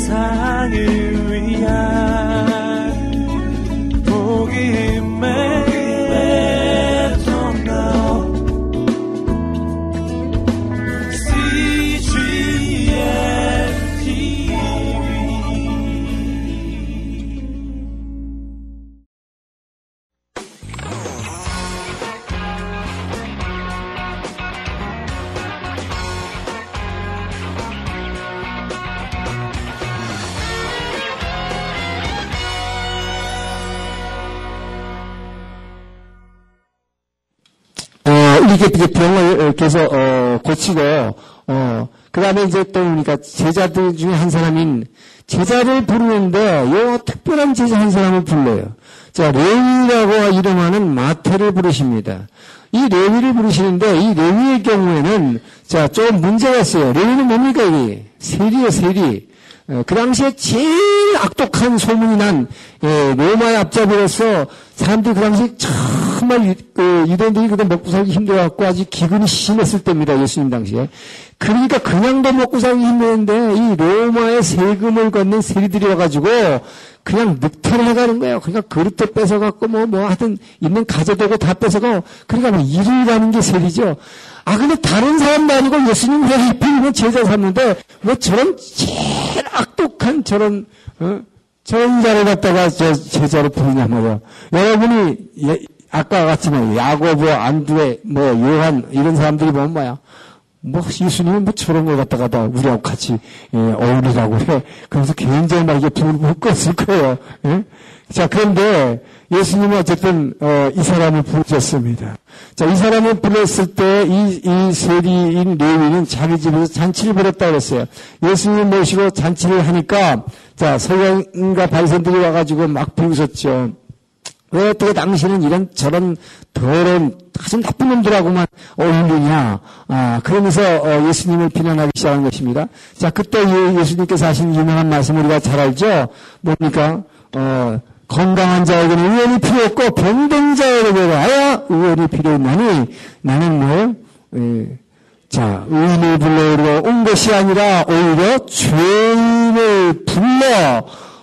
세상을 위한 복음의 이렇게 병을 계속 고치고 그 다음에 이제 또 그러니까 제자들 중에 한 사람인 제자를 부르는데 요 특별한 제자 한 사람을 불러요. 자, 레위라고 이름하는 마태를 부르십니다. 이 레위를 부르시는데 이 레위의 경우에는 자, 좀 문제가 있어요. 레위는 뭡니까 이게? 세리예요, 세리. 그 당시에 제일 악독한 소문이 난 로마의 앞잡이로서 사람들이 그 당시에 정말 유대인들이 그때 먹고 살기 힘들어갖고 아주 기근이 심했을 때입니다. 예수님 당시에. 그러니까 그냥도 먹고 살기 힘들었는데 이 로마의 세금을 걷는 세리들이 와가지고 그냥 늑태를 해가는 거예요. 그러니까 그릇도 뺏어갖고 뭐 하여튼 있는 가재도구 다 뺏어가고 그러니까 뭐 일을 가는 게 세리죠. 근데 다른 사람도 아니고 예수님 왜 하필이면 제자 삼는데 뭐 저런 제일 악독한 저런 자를 갖다가 제자로 부르냐 말이야. 여러분이 아까 같지만 야고보, 안드레, 요한 이런 사람들이 보면 뭐야? 예수님은 저런 걸 갖다가 다 우리하고 같이 어울리라고 해. 그래서 굉장히 막 이게 불을 껐을 거예요. 예? 자, 그런데 예수님은 어쨌든 이 사람을 부르셨습니다. 자, 이 사람을 불렀을 때 이 세리인 레위는 자기 집에서 잔치를 벌였다고 그랬어요. 예수님을 모시고 잔치를 하니까 자, 서기관과 바리새인들이 와가지고 막 비웃었죠. 왜 어떻게 당신은 이런 저런 더러운 아주 나쁜 놈들하고만 어울리냐. 그러면서 예수님을 비난하기 시작한 것입니다. 자, 그때 예수님께서 하신 유명한 말씀 우리가 잘 알죠. 뭡니까? 건강한 자에게는 의원이 필요 없고 병든 자에게 와야 의원이 필요 있나니 나는 의인을 불러오려 온 것이 아니라 오히려 죄인을 불러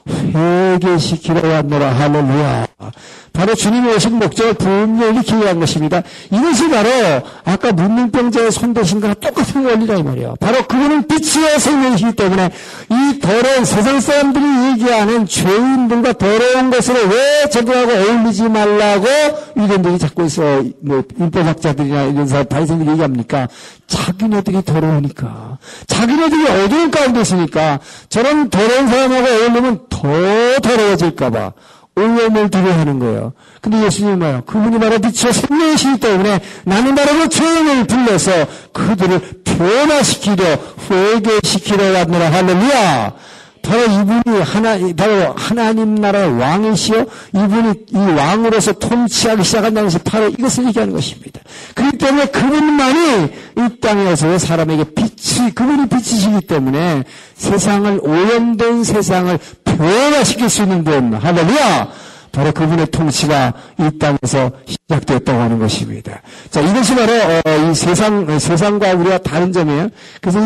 회개시키러 왔노라. 할렐루야. 바로 주님이 오신 목적을 분명히 기여한 것입니다. 이것이 바로 아까 문둥병자의 손대신 거랑 똑같은 원리라 이 말이에요. 바로 그분은 빛이요 생명이시기 때문에 이 더러운 세상 사람들이 얘기하는 죄인들과 더러운 것으로 왜 저들하고 어울리지 말라고 유대인들이 자꾸 해서 율법학자들이나 이런 사람 바리새인들이 얘기합니까? 자기네들이 더러우니까. 자기네들이 어두운 가운데 있으니까 저런 더러운 사람하고 어울리면 더 더러워질까봐 오염을 두려워하는 거예요. 근데 예수님은 뭐예요? 그분이 바로 빛이요 생명이시기 때문에 나는 바로 그 죄인을 불러서 그들을 변화시키려 회개시키려 왔노라. 할렐루야. 바로 이분이 바로 하나님 나라의 왕이시여 이분이 이 왕으로서 통치하기 시작한다는 것이 바로 이것을 얘기하는 것입니다. 그렇기 때문에 그분만이 이 땅에 와서 사람에게 그분이 빛이시기 때문에 세상을 오염된 세상을 변화시킬 수 있는 분. 할렐루야. 바로 그분의 통치가 이 땅에서 시작되었다고 하는 것입니다. 자, 이것이 바로 이 세상과 우리가 다른 점이에요. 그래서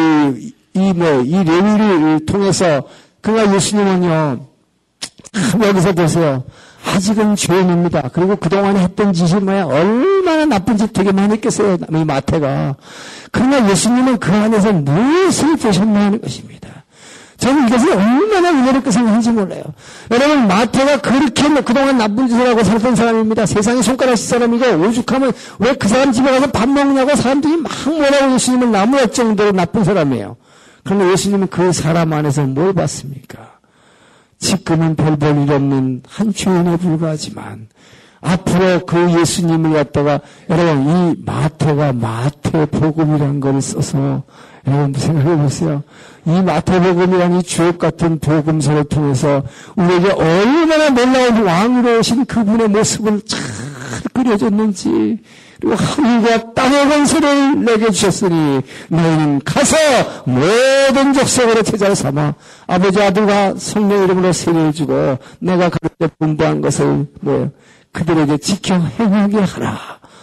이 레위를 통해서 그가 예수님은요 여기서 보세요. 아직은 죄인입니다. 그리고 그동안에 했던 짓이 얼마나 나쁜 짓 되게 많이 했겠어요. 이 마태가. 그러나 예수님은 그 안에서 무엇을 보셨나 하는 것입니다. 저는 이것을 얼마나 은혜롭게 생각하는지 몰라요. 여러분, 마태가 그렇게 그동안 나쁜 짓을 하고 살던 사람입니다. 세상에 손가락 씻 사람이고 오죽하면 왜 그 사람 집에 가서 밥 먹냐고 사람들이 막 뭐라고 예수님을 나무랄 정도로 나쁜 사람이에요. 그런데 예수님은 그 사람 안에서 뭘 봤습니까? 지금은 별 볼 일 없는 한 죄인에 불과하지만 앞으로 그 예수님을 갖다가 여러분 이 마태가 마태복음이라는 걸 써서 여러분 생각해 보세요. 이 마태복음이라는 이 주옥 같은 복음서를 통해서 우리에게 얼마나 놀라운 왕으로 오신 그분의 모습을 잘 그려줬는지 그리고 하늘과 땅의 권세를 내게 주셨으니 너희는 가서 모든 족속으로 제자로 삼아 아버지 아들과 성령 이름으로 세례를 주고 내가 가르쳐 분부한 것을 그들에게 지켜 행하게 하라.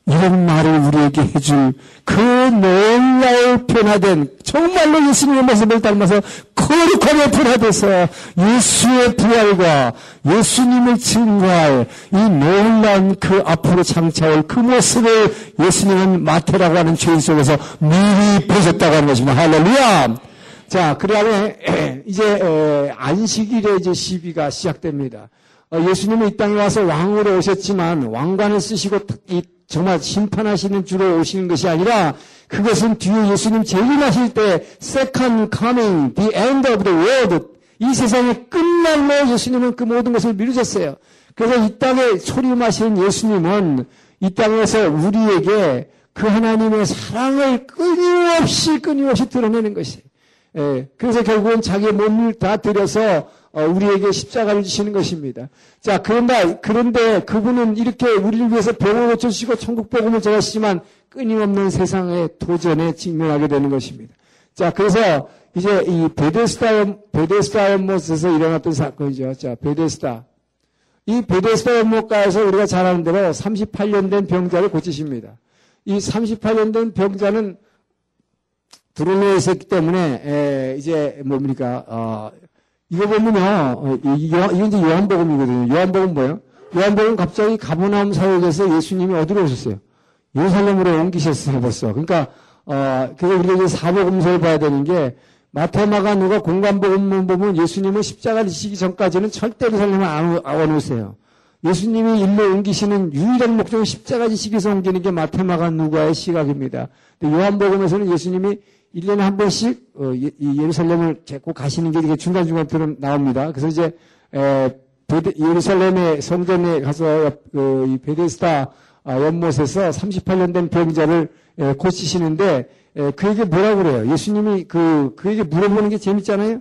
이런 말을 우리에게 해줄 그 놀라운 변화된 정말로 예수님의 모습을 닮아서 거룩하게 변화돼서 예수의 부활과 예수님을 증거할 이 놀라운 그 앞으로 장차올 그 모습을 예수님은 마태라고 하는 죄인 속에서 미리 보셨다고 하는 것입니다. 할렐루야! 자, 그 다음에 이제 안식일에 이제 시비가 시작됩니다. 예수님은 이 땅에 와서 왕으로 오셨지만 왕관을 쓰시고 정말 심판하시는 주로 오시는 것이 아니라 그것은 뒤에 예수님 재림하실 때 second coming, the end of the world, 이 세상의 끝날로 예수님은 그 모든 것을 미루셨어요. 그래서 이 땅에 소리마신 예수님은 이 땅에서 우리에게 그 하나님의 사랑을 끊임없이 드러내는 것이에요. 그래서 결국은 자기의 몸을 다 들여서 우리에게 십자가를 주시는 것입니다. 자, 그런데 그분은 이렇게 우리를 위해서 병을 고쳐주시고 천국 복음을 전하시지만 끊임없는 세상의 도전에 직면하게 되는 것입니다. 자, 그래서 이제 이 베데스다 연못에서 일어났던 사건이죠. 자, 베데스다. 이 베데스다 연못가에서 우리가 잘 아는 대로 38년 된 병자를 고치십니다. 이 38년 된 병자는 불운에 있었기 때문에 이제 뭡니까? 이거 보면요, 이게 이제 요한복음이거든요. 요한복음 뭐예요? 요한복음 갑자기 가버나움 사역에서 예수님이 어디로 오셨어요? 예루살렘으로 옮기셨어요, 벌써. 그러니까, 그래서 우리가 이제 사복음서를 봐야 되는 게, 마태, 마가, 누가 공관복음만 보면 예수님은 십자가를 지시기 전까지는 절대 예루살렘을 안 오세요. 예수님이 일로 옮기시는 유일한 목적은 십자가 지시기에서 옮기는 게 마태, 마가, 누가의 시각입니다. 근데 요한복음에서는 예수님이 1년에 한 번씩 예루살렘을 꼭 가시는 게 이렇게 중간중간 나옵니다. 그래서 이제 예루살렘의 성전에 가서 이 베데스다 연못에서 38년 된 병자를 고치시는데 그에게 뭐라고 그래요? 예수님이 그에게 물어보는 게 재밌잖아요.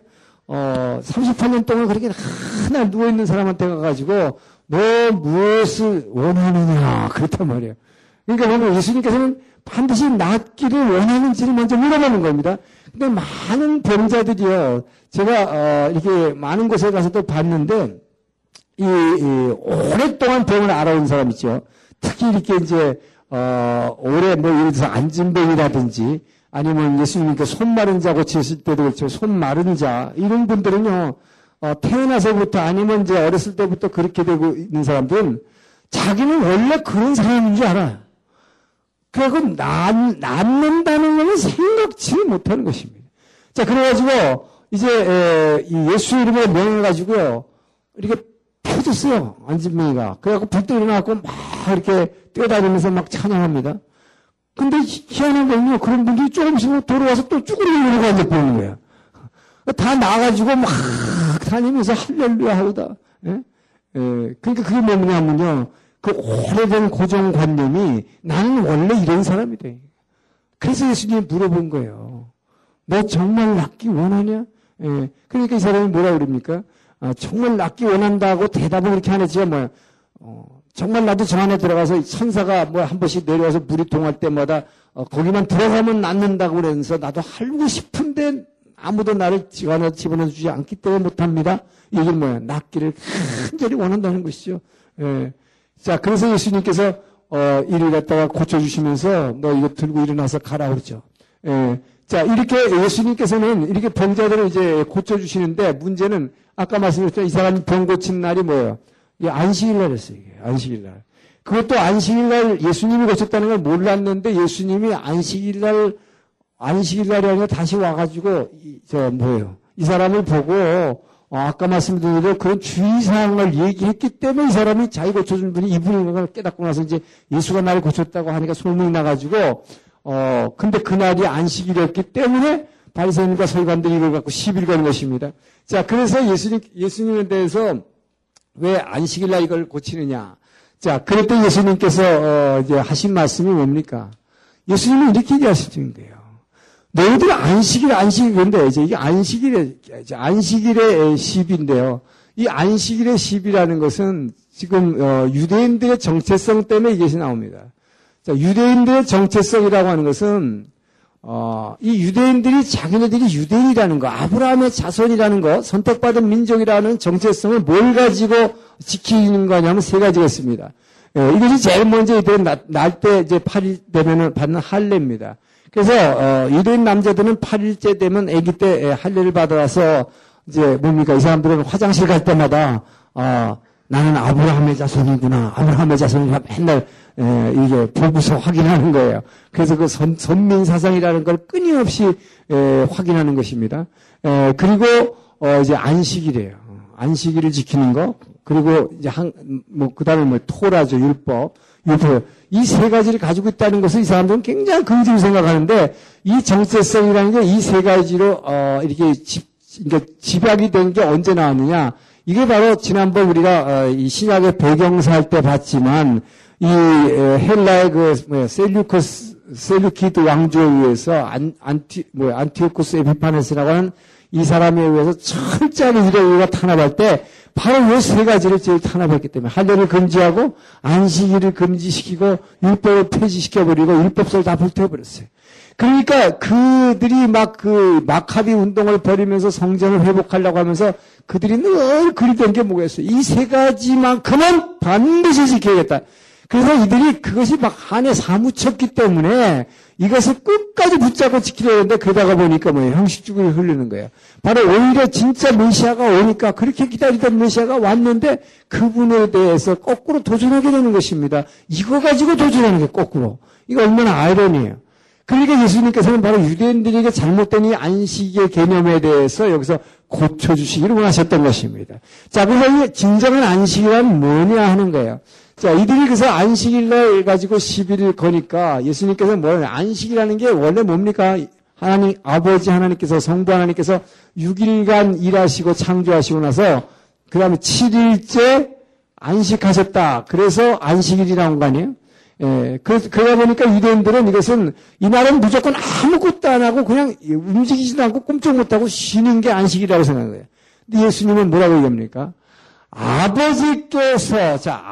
38년 동안 그렇게 하나 누워있는 사람한테 가가지고 너 무엇을 원하느냐 그랬단 말이에요. 그러니까 보면 예수님께서는 반드시 낫기를 원하는지를 먼저 물어보는 겁니다. 근데 많은 병자들이요, 제가 이렇게 많은 곳에 가서도 봤는데 이 오랫동안 병을 알아온 사람 있죠. 특히 이렇게 이제 오래 예를 들어서 안진병이라든지 아니면 예수님께 손 마른 자 고치실 때도 그렇죠. 손 마른 자 이런 분들은요, 태어나서부터 아니면 이제 어렸을 때부터 그렇게 되고 있는 사람들은 자기는 원래 그런 사람인 줄 알아요. 그리고 낫는다는 것은 생각지 못하는 것입니다. 자, 그래가지고 이제 예수 이름으로 명해가지고요 이렇게 펴졌어요, 안진병이가. 그래갖고 불도 일어나갖고 막 이렇게 뛰어다니면서 막 찬양합니다. 근데 희한한 건요, 그런 분들이 조금씩 돌아와서 또 쭈그리고 이러고 앉아보는 거예요. 다 나가지고 막 다니면서 할렐루야 하고다. 그러니까 그게 뭐냐면요, 그 오래된 고정관념이 나는 원래 이런 사람이다. 그래서 예수님이 물어본 거예요. 너 정말 낫기 원하냐? 그러니까 이 사람이 뭐라 그럽니까? 정말 낫기 원한다고 대답을 그렇게 하는지 뭐야? 정말 나도 저 안에 들어가서 천사가 한 번씩 내려와서 물이 동할 때마다 거기만 들어가면 낫는다고 그러면서 나도 알고 싶은데 아무도 나를 집어넣어주지 않기 때문에 못합니다. 이게 뭐야? 낫기를 간절히 원한다는 것이죠. 자, 그래서 예수님께서 이를 갖다가 고쳐주시면서 너 이거 들고 일어나서 가라 그러죠. 자, 이렇게 예수님께서는 이렇게 병자들을 이제 고쳐주시는데 문제는 아까 말씀드렸죠. 이 사람이 병 고친 날이 뭐예요? 이 안식일 날이었어요. 이게 안식일 날. 그것도 안식일 날 예수님이 고쳤다는 걸 몰랐는데 예수님이 안식일 날이 아니라 다시 와가지고 이 사람을 보고 아까 말씀드린 대로 그런 주의사항을 얘기했기 때문에 이 사람이 자기 고쳐준 분이 이분인 걸 깨닫고 나서 이제 예수가 나를 고쳤다고 하니까 소문이 나가지고, 근데 그날이 안식일이었기 때문에 바리새인과 서기관들이 이걸 갖고 시비를 거는 것입니다. 자, 그래서 예수님에 대해서 왜 안식일날 이걸 고치느냐. 자, 그럴 때 예수님께서, 이제 하신 말씀이 뭡니까? 예수님은 이렇게 얘기하시는 거예요. 너희들 안식일인데, 이게 안식일의 시비인데요. 이 안식일의 시비라는 것은 지금, 유대인들의 정체성 때문에 이것이 나옵니다. 자, 유대인들의 정체성이라고 하는 것은, 이 유대인들이 자기네들이 유대인이라는 거, 아브라함의 자손이라는 거, 선택받은 민족이라는 정체성을 뭘 가지고 지키는 거냐면 세 가지가 있습니다. 이것이 제일 먼저 이들은 날 때 이제 8일 되면은 받는 할례입니다. 그래서, 유대인 남자들은 8일째 되면 아기 때 할례를 받아서 이제 뭡니까? 이 사람들은 화장실 갈 때마다, 나는 아브라함의 자손이구나. 아브라함의 자손이라 맨날, 이게 보고서 확인하는 거예요. 그래서 그 선민 사상이라는 걸 끊임없이, 확인하는 것입니다. 그리고, 이제 안식일이에요. 안식일을 지키는 거. 그리고 이제 그 다음에 토라죠. 율법. 이 세 가지를 가지고 있다는 것을 이 사람들은 굉장히 긍지로 생각하는데, 이 정체성이라는 게 이 세 가지로, 이렇게 집약이 된 게 언제 나왔느냐. 이게 바로 지난번 우리가 이 신약의 배경사 할 때 봤지만 이 헬라의 셀류키드 왕조에 의해서 안티오쿠스 에피파네스라고 하는 이 사람에 의해서 철저하게 유대교가 탄압할 때 바로 이 세 가지를 제일 탄압했기 때문에 할례를 금지하고 안식일을 금지시키고 율법을 폐지시켜버리고 율법서를 다 불태워버렸어요. 그러니까 그들이 마카비 운동을 벌이면서 성전을 회복하려고 하면서 그들이 늘 그리던 게 뭐겠어요? 이 세 가지만큼은 반드시 지켜야겠다. 그래서 이들이 그것이 막 안에 사무쳤기 때문에 이것을 끝까지 붙잡고 지키려고 했는데 그러다가 보니까 형식주의를 흐르는 거예요. 바로 오히려 진짜 메시아가 오니까 그렇게 기다리던 메시아가 왔는데 그분에 대해서 거꾸로 도전하게 되는 것입니다. 이거 가지고 도전하는 게 거꾸로. 이거 얼마나 아이러니해요. 그러니까 예수님께서는 바로 유대인들에게 잘못된 이 안식의 개념에 대해서 여기서 고쳐주시기를 원하셨던 것입니다. 자, 그래서 이 진정한 안식이란 뭐냐 하는 거예요. 자, 이들이 그래서 안식일날 가지고 시비를 거니까 예수님께서는 안식이라는 게 원래 뭡니까? 하나님, 아버지 하나님께서, 성부 하나님께서 6일간 일하시고 창조하시고 나서 그 다음에 7일째 안식하셨다. 그래서 안식일이라는 거 아니에요? 그러다 보니까 유대인들은 이것은 이날은 무조건 아무것도 안 하고 그냥 움직이지도 않고 꼼짝 못하고 쉬는 게 안식이라고 생각하는 거예요. 근데 예수님은 뭐라고 얘기합니까? 아버지께서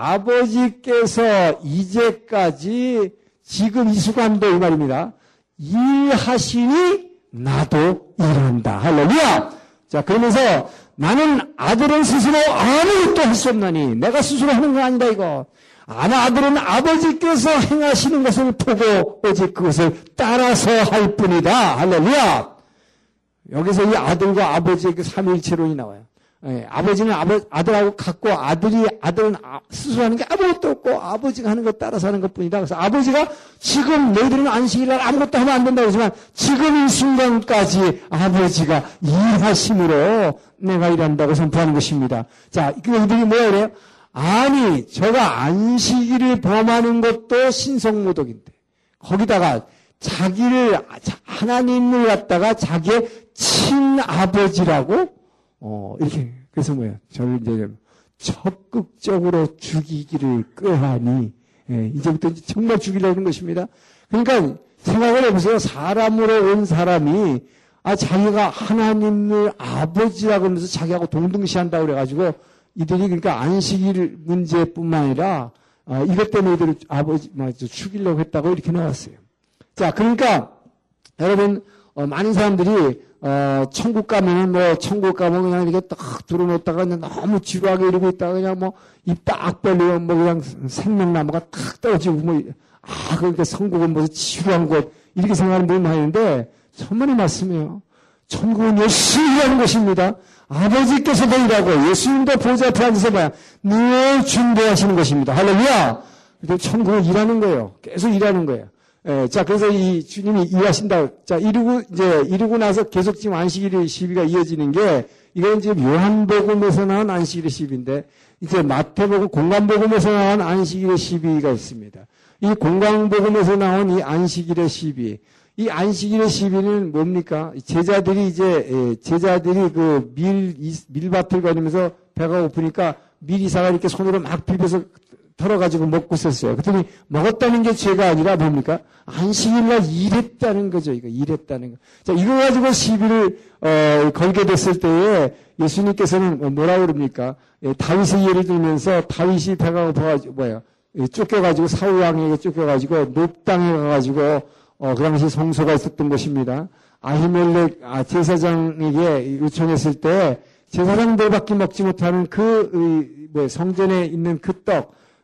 이제까지 지금 이 순간도 이 말입니다. 일하시니 나도 일한다. 할렐루야! 자, 그러면서 나는 아들은 스스로 아무것도 할 수 없나니 내가 스스로 하는 거 아니다 이거. 아들은 아버지께서 행하시는 것을 보고 오직 그것을 따라서 할 뿐이다. 할렐루야! 여기서 이 아들과 아버지의 그 삼위일체론이 나와요. 아버지는 아들하고 같고 아들은 스스로 하는 게 아무것도 없고 아버지가 하는 것 따라서 하는 것 뿐이다. 그래서 아버지가 지금 너희들은 안식일날 아무것도 하면 안 된다고 하지만 지금 이 순간까지 아버지가 일하심으로 내가 일한다고 선포하는 것입니다. 자, 이들이 뭐야 그래요? 아니, 저가 안식일을 범하는 것도 신성모독인데 거기다가 하나님을 갖다가 자기의 친아버지라고 이렇게 그래서 뭐예요? 저를 이제 적극적으로 죽이기를 꾀하니 이제부터 정말 죽이려는 것입니다. 그러니까 생각을 해보세요. 사람으로 온 사람이 자기가 하나님을 아버지라고 하면서 자기하고 동등시한다고 그래가지고 이들이 그러니까 안식일 문제뿐만 아니라 이것 때문에 이들을 죽이려고 했다고 이렇게 나왔어요. 자, 그러니까 여러분 많은 사람들이 천국 가면 그냥 이렇게 딱 들어놓다가 그냥 너무 지루하게 이러고 있다가 그냥 입 딱 벌리고 그냥 생명나무가 탁 떨어지고 그러니까 천국은 무슨 지루한 곳 이렇게 생각하는 분이 많이 있는데 천만의 말씀이에요. 천국은 열심히 일하는 것입니다. 아버지께서도 일하고 예수님도 보좌 앞에 앉아서 늘 준비하시는 것입니다. 할렐루야! 근데 천국은 일하는 거예요. 계속 일하는 거예요. 자, 그래서 이 주님이 일하신다. 자, 이루고 나서 계속 지금 안식일의 시비가 이어지는 게, 이건 지금 요한복음에서 나온 안식일의 시비인데, 이제 마태복음, 공관복음에서 나온 안식일의 시비가 있습니다. 이 공관복음에서 나온 이 안식일의 시비. 이 안식일의 시비는 뭡니까? 제자들이 그 밀밭을 거니면서 배가 고프니까 밀이사가 이렇게 손으로 막 비벼서 털어가지고 먹고 있었어요. 그랬더니 먹었다는 게 죄가 아니라 뭡니까? 안식일날 일했다는 거죠. 일했다는 거. 자, 이거 가지고 시비를, 걸게 됐을 때에 예수님께서는 뭐라고 그럽니까? 다윗의 예를 들면서 다윗이 배가 고파가지고, 쫓겨가지고 사울왕에게 쫓겨가지고 높당에 가가지고, 그 당시 성소가 있었던 곳입니다. 아히멜렉 제사장에게 요청했을 때 제사장들밖에 먹지 못하는 성전에 있는 그 떡,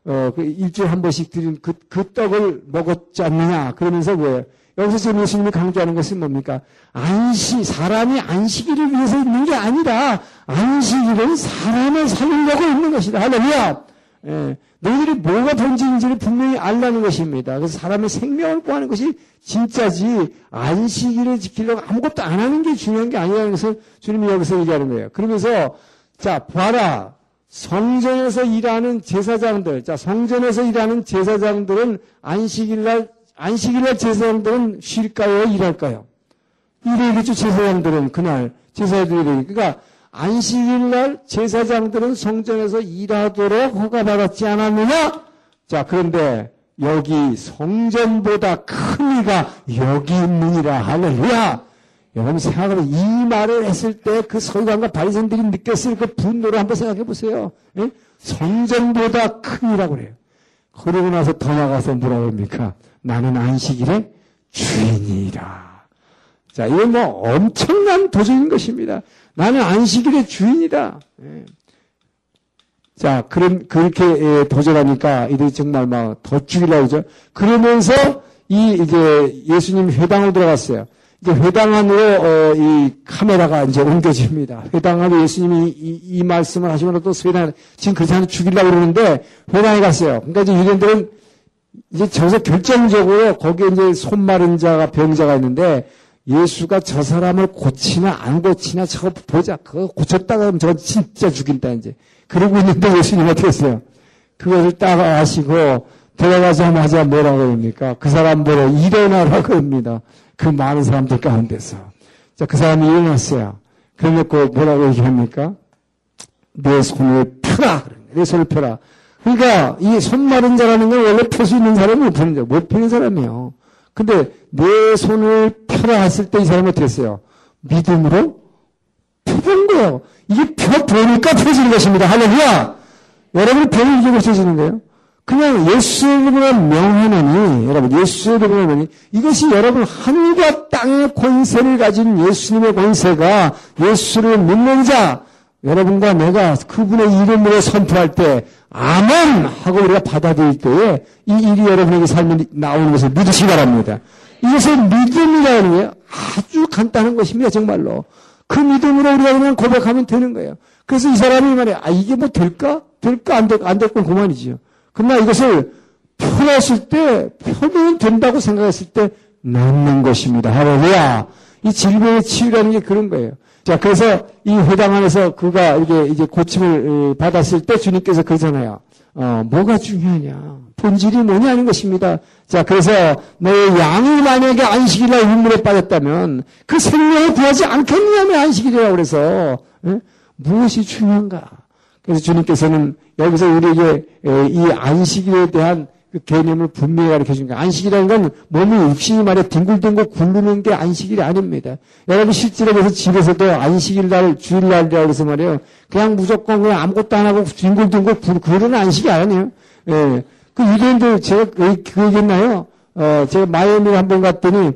그 일주일에 한 번씩 드린 그 떡을 먹었지 않느냐. 그러면서 뭐예요? 여기서 지금 예수님이 강조하는 것은 뭡니까? 사람이 안식일을 위해서 있는 게 아니라, 안식일은 사람을 살리려고 있는 것이다. 할렐루야! 예, 너희들이 뭐가 본질인지를 분명히 알라는 것입니다. 그래서 사람의 생명을 구하는 것이 진짜지, 안식일을 지키려고 아무것도 안 하는 게 중요한 게 아니라는 것을 주님이 여기서 얘기하는 거예요. 그러면서, 자, 봐라. 성전에서 일하는 제사장들, 자, 성전에서 일하는 제사장들은 안식일날 제사장들은 쉴까요? 일할까요? 일해야겠죠, 제사장들은 그날, 제사들이. 그러니까, 안식일날 제사장들은 성전에서 일하도록 허가받았지 않았느냐? 자, 그런데, 여기 성전보다 큰 이가 여기 있느니라. 할렐루야! 여러분 생각을 이 말을 했을 때 그 서기관과 바리새인들이 느꼈을 그 분노를 한번 생각해 보세요. 예? 성전보다 큰 이라고 그래요. 그러고 나서 더 나가서 뭐라고 합니까? 나는 안식일의 주인이라. 자, 이건 뭐 엄청난 도전인 것입니다. 나는 안식일의 주인이다. 예. 자, 그렇게 도전하니까 이들이 정말 막 더 죽이려고 그러죠. 그러면서 이제 예수님 회당으로 들어갔어요. 이제 회당 안으로 이 카메라가 이제 옮겨집니다. 회당 안으로 예수님이 이 말씀을 하시고 또 회당 지금 그렇지 않아도 죽이려고 그러는데 회당에 갔어요. 그러니까 이제 유대인들은 이제 저기서 결정적으로 거기에 이제 손 마른 자가 병자가 있는데 예수가 저 사람을 고치나 안 고치나 저거 보자. 그거 고쳤다가 하면 저거 진짜 죽인다 이제. 그러고 있는데 예수님 어떻게 했어요? 그것을 딱 아시고 들어가자마자 뭐라고 합니까? 그 사람 보러 일어나라고 합니다. 그 많은 사람들 가운데서. 자, 그 사람이 일어났어요. 그래놓고 뭐라고 얘기합니까? 내 손을 펴라. 내 손을 펴라. 그러니까 이 손 마른 자라는 건 원래 펴 수 있는 사람이 못 펴는 자, 못 펴는 사람이에요. 근데 내 손을 펴라 했을 때 이 사람이 어떻게 했어요? 믿음으로 펴본 거예요. 이게 펴보니까 펴지는 것입니다. 할렐루야! 여러분 펴는 이게 고쳐지는 거예요? 그냥 예수의 이름으로 명하노니, 여러분, 예수의 이름으로 명하노니, 이것이 여러분, 하늘과 땅의 권세를 가진 예수님의 권세가 예수를 믿는 자, 여러분과 내가 그분의 이름으로 선포할 때, 아멘! 하고 우리가 받아들일 때에, 이 일이 여러분에게 삶에 나오는 것을 믿으시기 바랍니다. 이것을 믿음이라는 거예요. 아주 간단한 것입니다, 정말로. 그 믿음으로 우리가 그냥 고백하면 되는 거예요. 그래서 이 사람이 말해, 이게 뭐 될까? 안 될 건 그만이지요. 그러나 이것을 펴놨을 때, 펴면 된다고 생각했을 때, 낫는 것입니다. 할렐루야! 이 질병의 치유라는 게 그런 거예요. 자, 그래서 이 회당 안에서 그가 이제 고침을 받았을 때 주님께서 그러잖아요. 뭐가 중요하냐? 본질이 뭐냐는 것입니다. 자, 그래서 너의 양이 만약에 안식일날 율문에 빠졌다면 그 생명을 구하지 않겠느냐면 안식일이라고 그래서, 무엇이 중요한가? 그래서 주님께서는 여기서 우리에게 이 안식일에 대한 그 개념을 분명히 가르쳐 준 거예요. 안식이라는 건 몸이 육신이 말에 뒹굴뒹굴 굴르는 게 안식일이 아닙니다. 여러분 실제로 그래서 집에서도 안식일날, 주일날이라고 해서 말이에요. 그냥 무조건 그냥 아무것도 안 하고 뒹굴뒹굴 그거는 안식이 아니에요. 예. 그 유대인들 제가 그 얘기했나요? 제가 마이애미에 한번 갔더니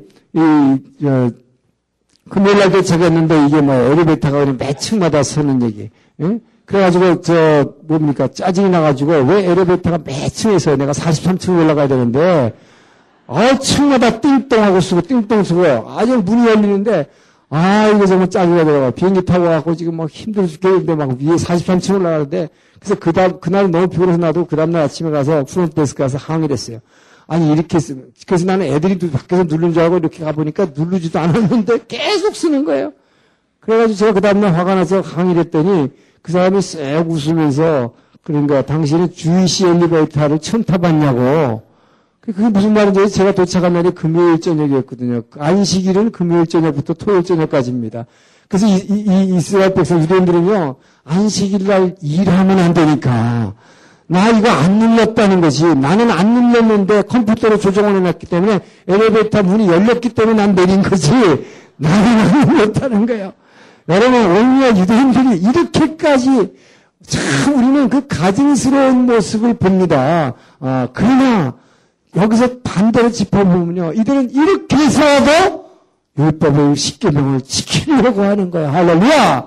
금요일날도 제가 했는데 이게 뭐 엘리베이터가 그냥 몇 층마다 서는 얘기. 예? 그래가지고, 뭡니까, 짜증이 나가지고, 왜 엘리베이터가 몇 층에서 내가 43층 올라가야 되는데, 층마다 띵똥하고 쓰고, 띵똥 쓰고, 아주 문이 열리는데, 이거 정말 짜증이 나더라고요. 비행기 타고 가고 지금 막 힘들어 죽겠는데, 막 위에 43층 올라가는데, 그래서 그날 너무 피곤해서 나도 그 다음날 아침에 가서 프론트데스크 가서 항의를 했어요. 아니, 이렇게 쓰면, 그래서 나는 애들이 밖에서 누른 줄 알고 이렇게 가보니까 누르지도 않았는데 계속 쓰는 거예요. 그래가지고 제가 그 다음날 화가 나서 항의를 했더니, 그 사람이 쓱 웃으면서, 그러니까 당신은 주이시 엘리베이터를 처음 타봤냐고. 그게 무슨 말인지 제가 도착한 날이 금요일 저녁이었거든요. 안식일은 금요일 저녁부터 토요일 저녁까지입니다. 그래서 이 이스라엘 백성 유대인들은요, 안식일날 일하면 안 되니까, 나 이거 안 눌렀다는 것이, 나는 안 눌렀는데 컴퓨터로 조정을 해놨기 때문에 엘리베이터 문이 열렸기 때문에 난 내린 거지, 나는 안 눌렀다는 거예요. 여러분, 오히려 유대인들이 이렇게까지 참 우리는 그 가증스러운 모습을 봅니다. 그러나 여기서 반대로 짚어보면요. 이들은 이렇게 해서도 율법의 십계명을 지키려고 하는 거예요. 할렐루야!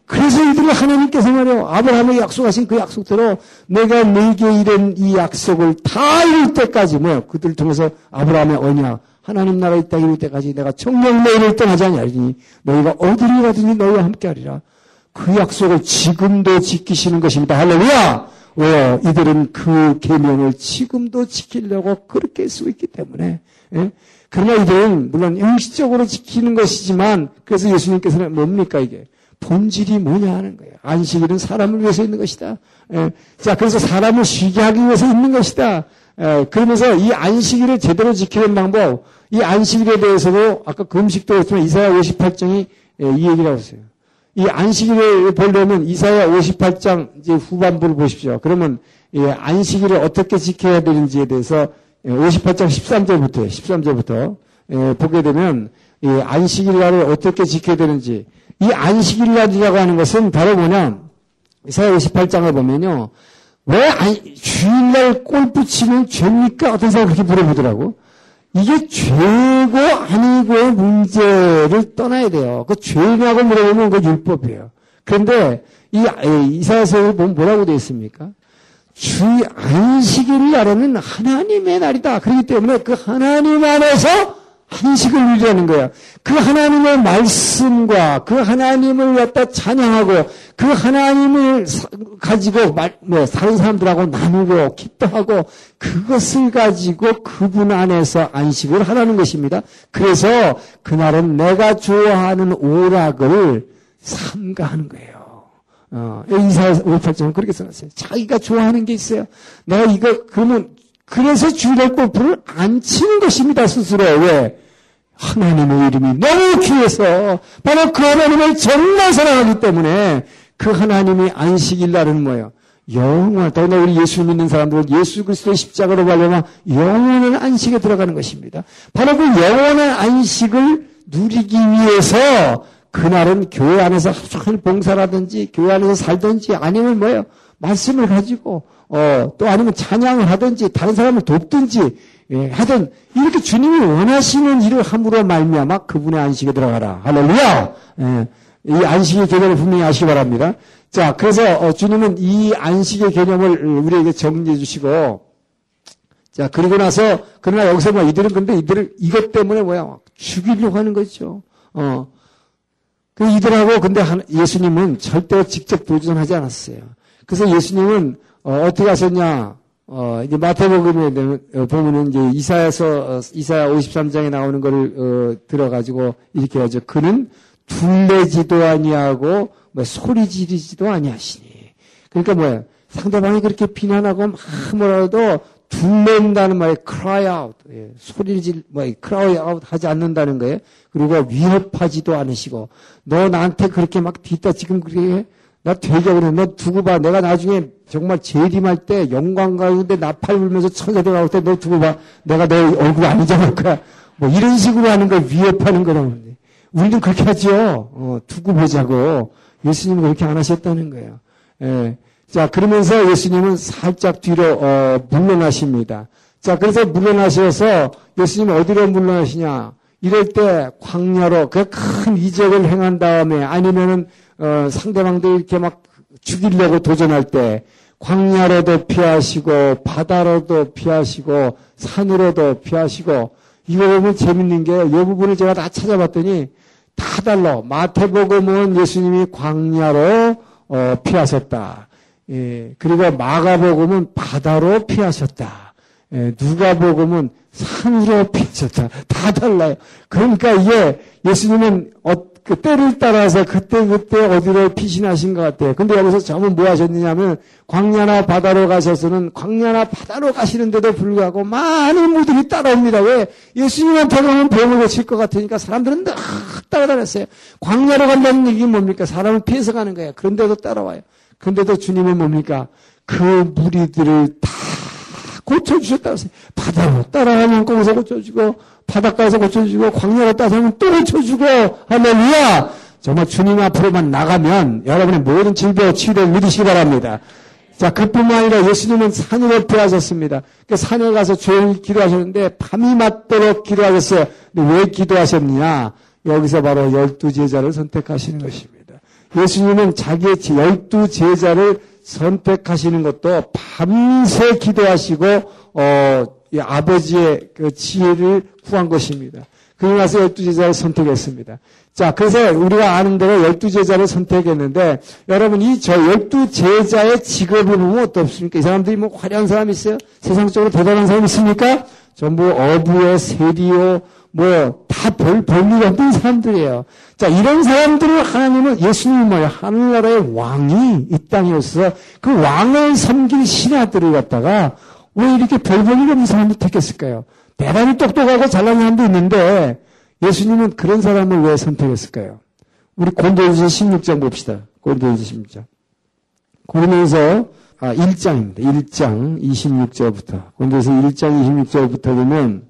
그래서 이들을 하나님께서 말이요, 아브라함에게 약속하신 그 약속대로 내가 네게 이른 이 약속을 다 이룰 때까지, 그들을 통해서 아브라함의 언약, 하나님 나라 이 땅에 이룰 때까지 내가 정녕 너희를 떠나지 아니하리니 너희가 어디를 가든지 너희와 함께하리라. 그 약속을 지금도 지키시는 것입니다. 할렐루야! 왜요? 이들은 그 계명을 지금도 지키려고 그렇게 쓰고 있기 때문에. 예? 그러나 이들은 물론 형식적으로 지키는 것이지만, 그래서 예수님께서는 뭡니까 이게? 본질이 뭐냐 하는 거예요. 안식일은 사람을 위해서 있는 것이다. 예. 자, 그래서 사람을 쉬게 하기 위해서 있는 것이다. 예. 그러면서 이 안식일을 제대로 지키는 방법, 이 안식일에 대해서도 아까 그 음식도 그렇지만 이사야 58장이 이 얘기를 하고 있어요. 이 안식일을 보려면 이사야 58장 이제 후반부를 보십시오. 그러면 이 안식일을 어떻게 지켜야 되는지에 대해서 58장 13절부터 보게 되면 이 안식일날을 어떻게 지켜야 되는지, 이 안식일날이라고 하는 것은 바로 뭐냐, 이사야 58장을 보면요, 왜 주일날 골프 치면 죄입니까? 어떤 사람이 그렇게 물어보더라고. 이게 죄고 아니고의 문제를 떠나야 돼요. 그 죄냐고 물어보면 그 율법이에요. 그런데 이 이사야서를 보면 뭐라고 되어 있습니까? 주의 안식일 날에는 하나님의 날이다. 그렇기 때문에 그 하나님 안에서 안식을 누리라는 거야. 그 하나님의 말씀과 그 하나님을 갖다 찬양하고 그 하나님을 가지고 다른 사람들하고 나누고 기도하고 그것을 가지고 그분 안에서 안식을 하라는 것입니다. 그래서 그날은 내가 좋아하는 오락을 삼가하는 거예요. 이사야 58장은 그렇게 써놨어요. 자기가 좋아하는 게 있어요. 내가 그러면 그래서 주일날 골프를 안 치는 것입니다, 스스로. 왜? 하나님의 이름이 너무 귀해서, 바로 그 하나님을 정말 사랑하기 때문에, 그 하나님이 안식일 날은 뭐예요? 영원한, 더구나 우리 예수 믿는 사람들은 예수 그리스도의 십자가로 말미암아 영원한 안식에 들어가는 것입니다. 바로 그 영원한 안식을 누리기 위해서, 그날은 교회 안에서 하루 종일 봉사라든지, 교회 안에서 살든지, 아니면 뭐예요? 말씀을 가지고, 또 아니면 찬양을 하든지 다른 사람을 돕든지 하든 이렇게 주님이 원하시는 일을 함으로 말미암아 그분의 안식에 들어가라. 할렐루야. 이 안식의 개념을 분명히 아시기 바랍니다. 자, 그래서 주님은 이 안식의 개념을 우리에게 정리해 주시고, 자, 그러고 나서 그러나 여기서 이들은 이것 때문에 죽이려고 하는 거죠. 그 이들하고 근데 예수님은 절대로 직접 도전하지 않았어요. 그래서 예수님은 어떻게 하셨냐? 이제 마태복음에 보면은 이제 이사야 53장에 나오는 거를 들어가지고 이렇게 하죠. 그는 둘레지도 아니하고 소리 지르지도 아니하시니. 그러니까 뭐예요? 상대방이 그렇게 비난하고 뭐라도 둘렌다는 말에 cry out, 소리를 cry out 하지 않는다는 거예요. 그리고 위협하지도 않으시고, 너 나한테 그렇게 막 뒤따 지금 그렇게 해? 나 되게 그래. 너 두고 봐. 내가 나중에 정말 재림할 때 영광 가운데 나팔 불면서 천사들 나올 때 너 두고 봐. 내가 너 얼굴 안 잊어볼 거야. 이런 식으로 하는 걸 위협하는 거라고. 우리는 그렇게 하죠. 두고 보자고. 예수님은 그렇게 안 하셨다는 거예요. 예. 자, 그러면서 예수님은 살짝 뒤로, 물러나십니다. 자, 그래서 물러나셔서 예수님은 어디로 물러나시냐. 이럴 때 광야로 그 큰 이적을 행한 다음에 아니면은 상대방들 이렇게 막 죽이려고 도전할 때 광야로도 피하시고 바다로도 피하시고 산으로도 피하시고, 이거 보면 재밌는 게 이 부분을 제가 다 찾아봤더니 다 달라. 마태복음은 예수님이 광야로 피하셨다. 예, 그리고 마가복음은 바다로 피하셨다. 예, 누가복음은 산으로 피하셨다. 다 달라요. 그러니까 이게 예수님은 그 때를 따라서 그때 어디로 피신하신 것 같아요. 근데 여기서 전부 뭐 하셨느냐면 광야나 바다로 가셔서는 광야나 바다로 가시는데도 불구하고 많은 무들이 따라옵니다. 왜? 예수님한테 가면 병을 고칠 것 같으니까 사람들은 막 따라다녔어요. 광야로 간다는 얘기는 뭡니까? 사람을 피해서 가는 거예요. 그런데도 따라와요. 그런데도 주님은 뭡니까? 그 무리들을 다 고쳐주셨다고 했어요. 바다로 따라가면 거기서 고쳐주고, 바닷가에서 고쳐주고, 광야로 따라가면 또 고쳐주고, 할렐루야! 정말 주님 앞으로만 나가면 여러분의 모든 질병 치유를 누리시기 바랍니다. 자, 그뿐만 아니라 예수님은 산으로 피하셨습니다. 그 산에 가서 조용히 기도하셨는데 밤이 맞도록 기도하셨어요. 근데 왜 기도하셨느냐? 여기서 바로 12 제자를 선택하시는 것입니다. 예수님은 자기의 12 제자를 선택하시는 것도 밤새 기도하시고 이 아버지의 그 지혜를 구한 것입니다. 그러고 나서 12제자를 선택했습니다. 자, 그래서 우리가 아는 대로 12제자를 선택했는데, 여러분, 이 12제자의 직업을 보면 어떻습니까? 이 사람들이 뭐 화려한 사람이 있어요? 세상적으로 대단한 사람이 있습니까? 전부 어부요, 세리요, 다 볼 일 없는 사람들이에요. 자, 이런 사람들을 하나님은, 예수님이 뭐예요? 하늘나라의 왕이 이 땅에 오셔서 그 왕을 섬길 신하들을 갖다가 왜 이렇게 별 볼 일 없는 사람을 택했을까요? 대단히 똑똑하고 잘난 사람도 있는데 예수님은 그런 사람을 왜 선택했을까요? 우리 고린도전서 16장 봅시다. 고린도전서 16장. 고린도전서 1장입니다. 1장 26절부터. 고린도전서 1장 26절부터 보면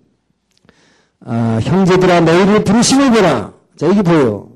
형제들아 너희를 부르심을 보라. 자, 이게 보여.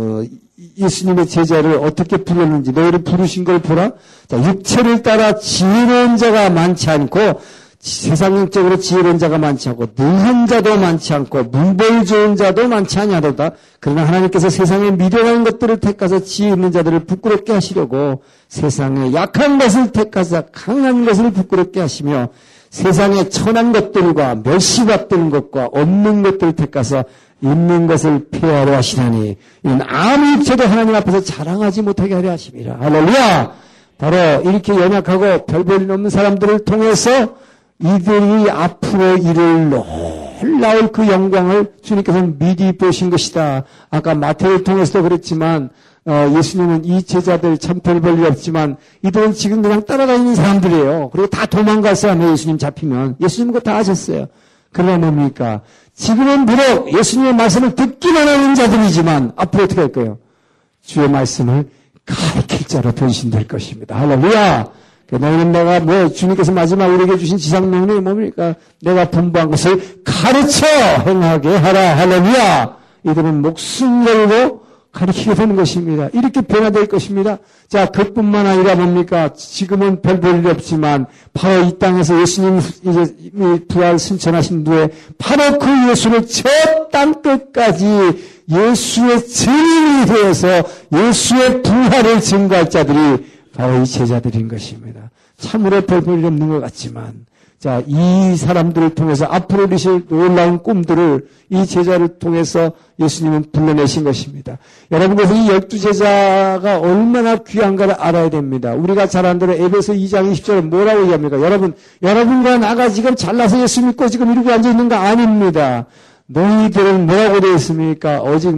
예수님의 제자를 어떻게 불렀는지 너희를 부르신 걸 보라. 자, 육체를 따라 지혜로운 자가 많지 않고 세상적으로 지혜로운 자가 많지 않고 능한 자도 많지 않고 문벌 좋은 자도 많지 아니하도다. 그러나 하나님께서 세상에 미련한 것들을 택하사 지혜 있는 자들을 부끄럽게 하시려고 세상에 약한 것을 택하사 강한 것을 부끄럽게 하시며 세상에 천한 것들과 멸시받는 것과 없는 것들을 택하사 있는 것을 폐하려 하시나니 이는 아무 육체도 하나님 앞에서 자랑하지 못하게 하려 하심이라. 할렐루야. 바로 이렇게 연약하고 별 볼 일 없는 사람들을 통해서 이들이 앞으로 이룰 놀라울 그 영광을 주님께서는 미리 보신 것이다. 아까 마태를 통해서도 그랬지만 예수님은 이 제자들 참 별 볼 일 없지만 이들은 지금 그냥 따라다니는 사람들이에요. 그리고 다 도망갈 사람이에요. 예수님 잡히면. 예수님은 그거 다 아셨어요. 그러나 뭡니까? 지금은 비록 예수님의 말씀을 듣기만 하는 자들이지만 앞으로 어떻게 할 거예요? 주의 말씀을 가르칠 자로 변신될 것입니다. 할렐루야. 너희는 내가 주님께서 마지막 우리에게 주신 지상명령이 뭡니까? 내가 분부한 것을 가르쳐 행하게 하라. 할렐루야. 이들은 목숨 걸고 가르치게 되는 것입니다. 이렇게 변화될 것입니다. 자, 그뿐만 아니라 뭡니까? 지금은 별 볼 일이 없지만 바로 이 땅에서 예수님 이제 부활 승천하신 후에 바로 그 예수를 저 땅 끝까지 예수의 증인이 되어서 예수의 부활을 증거할 자들이 바로 이 제자들인 것입니다. 참으로 별 볼 일 없는 것 같지만 자, 이 사람들을 통해서 앞으로 이루실 놀라운 꿈들을 이 제자를 통해서 예수님은 불러내신 것입니다. 여러분, 그래서 이 12제자가 얼마나 귀한가를 알아야 됩니다. 우리가 잘 아는 대로 에베소 2장 20절에 뭐라고 얘기합니까? 여러분과 나가 지금 잘나서 예수 믿고 지금 이러고 앉아있는 거 아닙니다. 너희들은 뭐라고 되어 있습니까? 오직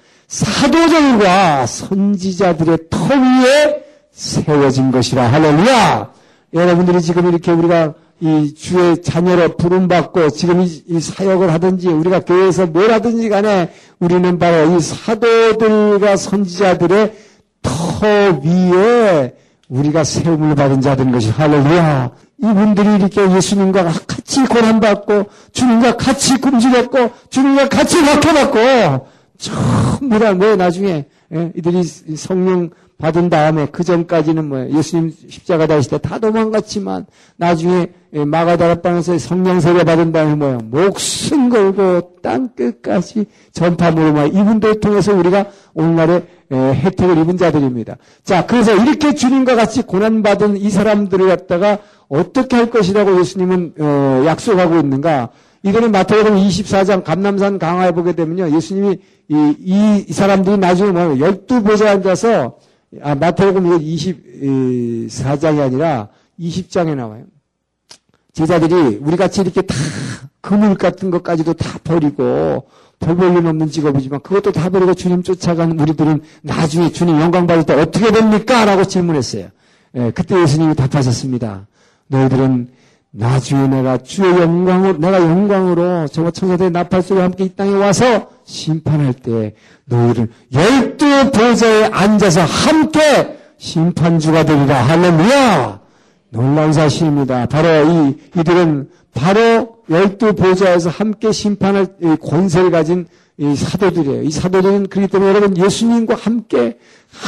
사도들과 선지자들의 터 위에 세워진 것이라. 할렐루야! 여러분들이 지금 이렇게 우리가 이 주의 자녀로 부름받고 지금 이 사역을 하든지 우리가 교회에서 뭘 하든지 간에 우리는 바로 이 사도들과 선지자들의 터 위에 우리가 세움을 받은 자들인 것이. 할렐루야. 이분들이 이렇게 예수님과 같이 고난받고 주님과 같이 굶주렸고 주님과 같이 박해받고 전부 다 나중에 이들이 성령 받은 다음에 그 전까지는 예수님 십자가 다실 때 다 도망갔지만 나중에 마가다락방에서 성령 세례 받은 다음에 목숨 걸고 땅 끝까지 전파물로 이분들 통해서 우리가 오늘날의 혜택을 입은 자들입니다. 자, 그래서 이렇게 주님과 같이 고난받은 이 사람들을 갖다가 어떻게 할 것이라고 예수님은 약속하고 있는가? 이거는 마태복음 24장 감람산 강화에 보게 되면요, 예수님이 이 사람들이 나중에 12보좌에 앉아서 마태복음 24장이 아니라 20장에 나와요. 제자들이 우리같이 이렇게 다 그물 같은 것까지도 다 버리고 별 볼 일 없는 직업이지만 그것도 다 버리고 주님 쫓아간 우리들은 나중에 주님 영광 받을 때 어떻게 됩니까? 라고 질문했어요. 그때 예수님이 답하셨습니다. 너희들은 나중에 내가 주의 영광으로 저와 천사들의 나팔소리와 함께 이 땅에 와서 심판할 때 너희를 12보좌에 앉아서 함께 심판주가 되리라. 할렐루야! 놀라운 사실입니다. 바로 이들은 바로 12보좌에서 함께 심판할 권세를 가진 이 사도들이에요. 이 사도들은 그렇기 때문에 여러분 예수님과 함께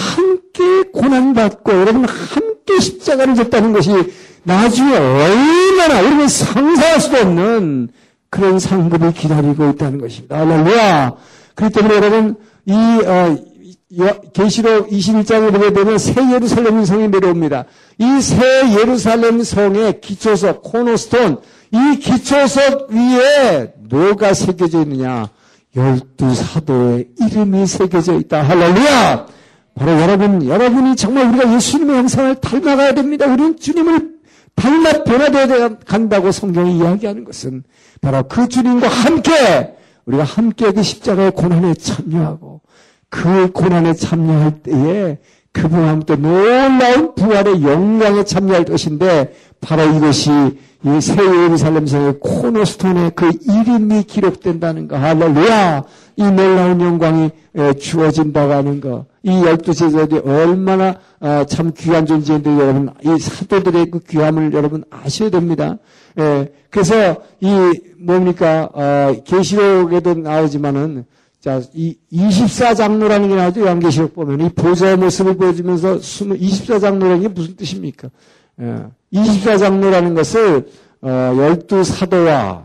고난받고 여러분 함께 십자가를 졌다는 것이 나중에 얼마나 우리는 상상할 수도 없는 그런 상급을 기다리고 있다는 것입니다. 할렐루야. 그렇기 때문에 여러분 계시록 21장에 보게 되면 새 예루살렘 성이 내려옵니다. 이 새 예루살렘 성의 기초석, 코너스톤, 이 기초석 위에 뭐가 새겨져 있느냐? 12사도의 이름이 새겨져 있다. 할렐루야! 바로 여러분이 정말 우리가 예수님의 형상을 닮아가야 됩니다. 우리는 주님을 닮아 변화되어 간다고 성경이 이야기하는 것은 바로 그 주님과 함께 우리가 함께 그 십자가의 고난에 참여하고 그 고난에 참여할 때에 그분과 함께 놀라운 부활의 영광에 참여할 것인데 바로 이것이 이 새 예루살렘 성의 코너스톤에 그 이름이 기록된다는 거. 할렐루야! 이 놀라운 영광이 주어진다고 하는 거. 이 12제자들이 얼마나 참 귀한 존재인데 여러분 이 사도들의 그 귀함을 여러분 아셔야 됩니다. 그래서 이 뭡니까 계시록에도 나오지만은 자, 이 24장로라는 게 나오죠. 요한계시록 보면 이 보좌의 모습을 보여주면서 24장로라는 게 무슨 뜻입니까? 24장로라는 것을 12사도와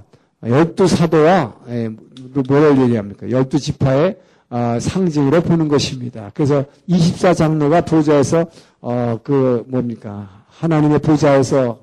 뭐를 얘기합니까? 12지파의 상징으로 보는 것입니다. 그래서 24장로가 보좌에서 하나님의 보좌에서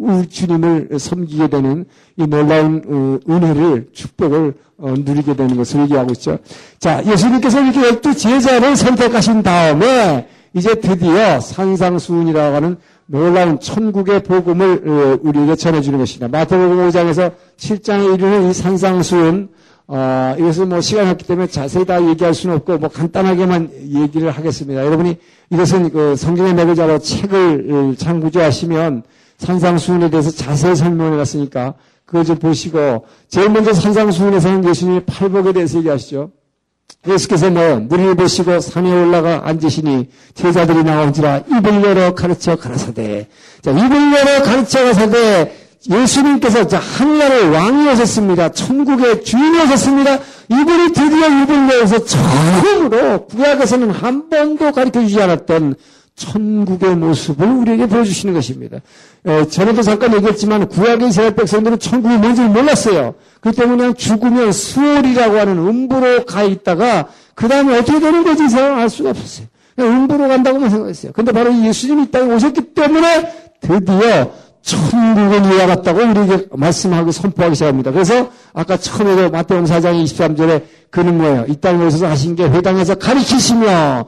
주님을 섬기게 되는 이 놀라운 은혜를 축복을 누리게 되는 것을 얘기하고 있죠. 자, 예수님께서 이렇게 12제자를 선택하신 다음에 이제 드디어 산상수훈이라고 하는 놀라운 천국의 복음을 우리에게 전해주는 것입니다. 마태복음 5장에서 7장에 이르는 이 산상수훈, 이것은 뭐 시간이 없기 때문에 자세히 다 얘기할 수는 없고 뭐 간단하게만 얘기를 하겠습니다. 여러분이 이것은 그 성경의 맥을 잡아 책을 참고하시면 산상수훈에 대해서 자세히 설명해 놨으니까 그거 좀 보시고 제일 먼저 산상수훈에서는 예수님의 팔복에 대해서 얘기하시죠. 예수께서 무리를 보시고 산에 올라가 앉으시니 제자들이 나온지라 입을 열어 가르쳐 가라사대. 자, 입을 열어 가르쳐 가라사대. 예수님께서 하늘나라의 왕이 오셨습니다. 천국의 주인이 오셨습니다. 이분이 드디어 입을 열어서 처음으로 구약에서는 한 번도 가르쳐주지 않았던 천국의 모습을 우리에게 보여주시는 것입니다. 전에도 잠깐 얘기했지만 구약의 이스라엘 백성들은 천국이 뭔지 몰랐어요. 그 때문에 그냥 죽으면 수월이라고 하는 음부로 가 있다가 그 다음에 어떻게 되는 건지 알 수가 없었어요. 그냥 음부로 간다고만 생각했어요. 근데 바로 예수님이 이 땅에 오셨기 때문에 드디어 천국은 이와 같다고 우리에게 말씀하고 선포하기 시작합니다. 그래서 아까 처음에 마태복음 4장 23절에 그는 뭐예요? 이 땅에 오셔서 하신 게 회당에서 가르치시며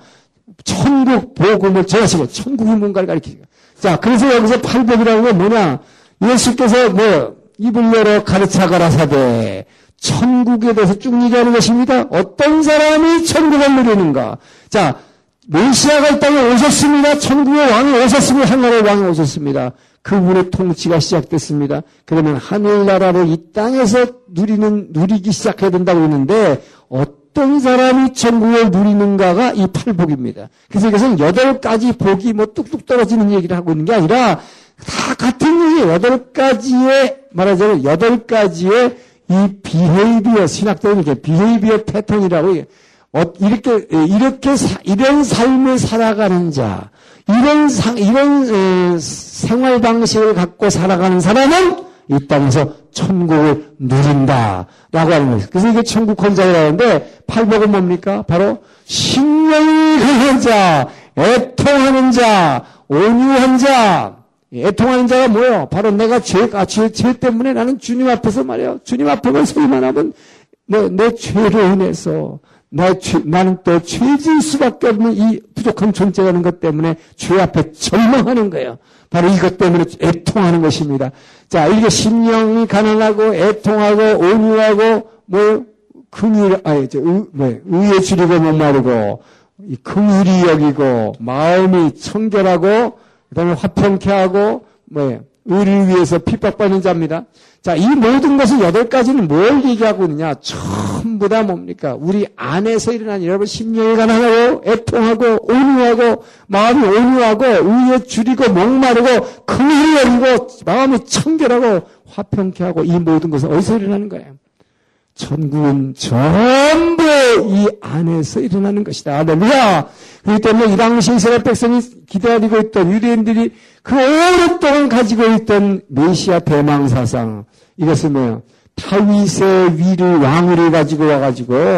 천국 복음을 전하시고 천국이 뭔가를 가르치시고. 자, 그래서 여기서 팔복이라는 건 뭐냐? 예수께서 입을 열어 가르쳐 가라사대. 천국에 대해서 쭉 얘기하는 것입니다. 어떤 사람이 천국을 누리는가? 자, 메시아가 이 땅에 오셨습니다. 천국의 왕이 오셨습니다. 하늘나라의 왕이 오셨습니다. 그분의 통치가 시작됐습니다. 그러면 하늘나라를 이 땅에서 누리기 시작해야 된다고 했는데 어떤 사람이 천국을 누리는가가 이 팔복입니다. 그래서 이것은 8가지 복이 뚝뚝 떨어지는 얘기를 하고 있는 게 아니라 다 같은 얘기예요. 8가지의 말하자면 8가지의 이 비헤이비어 신학적인 게 비헤이비어 패턴이라고 이런 삶을 살아가는 자, 이런 생활 방식을 갖고 살아가는 사람은 이 땅에서 천국을 누린다라고 하는 거예요. 그래서 이게 천국 혼자라고 하는데 팔복은 뭡니까? 바로 신령이 강한 자, 애통하는 자, 온유한 자. 애통하는 자가 뭐예요? 바로 내가 죄 때문에 나는 주님 앞에서 말이에요. 주님 앞에만 서기만 하면 내 죄로 인해서 나는 또 죄질 수밖에 없는 이 부족한 존재라는 것 때문에 죄 앞에 절망하는 거예요. 바로 이것 때문에 애통하는 것입니다. 자, 이게 심령이 가난하고 애통하고 온유하고 의에 줄이고 목마르고 긍휼히 여기고 마음이 청결하고 그다음에 화평케 하고 의를 위해서 핍박받는 자입니다. 자, 이 모든 것은 8가지는 뭘 얘기하고 있느냐? 전부 다 뭡니까? 우리 안에서 일어난 여러분 심령이 가난하고 애통하고 온유하고 마음이 온유하고 의에 줄이고 목마르고 긍휼히 여기고 마음이 청결하고 화평케 하고 이 모든 것은 어디서 일어나는 거예요? 천국은 전부 이 안에서 일어나는 것이다. 할렐루야! 그렇기 때문에 이 당시 이스라엘 백성이 기다리고 있던 유대인들이 그 오랫동안 가지고 있던 메시아 대망 사상, 이것은 뭐예요? 다윗의 왕위를 가지고 와가지고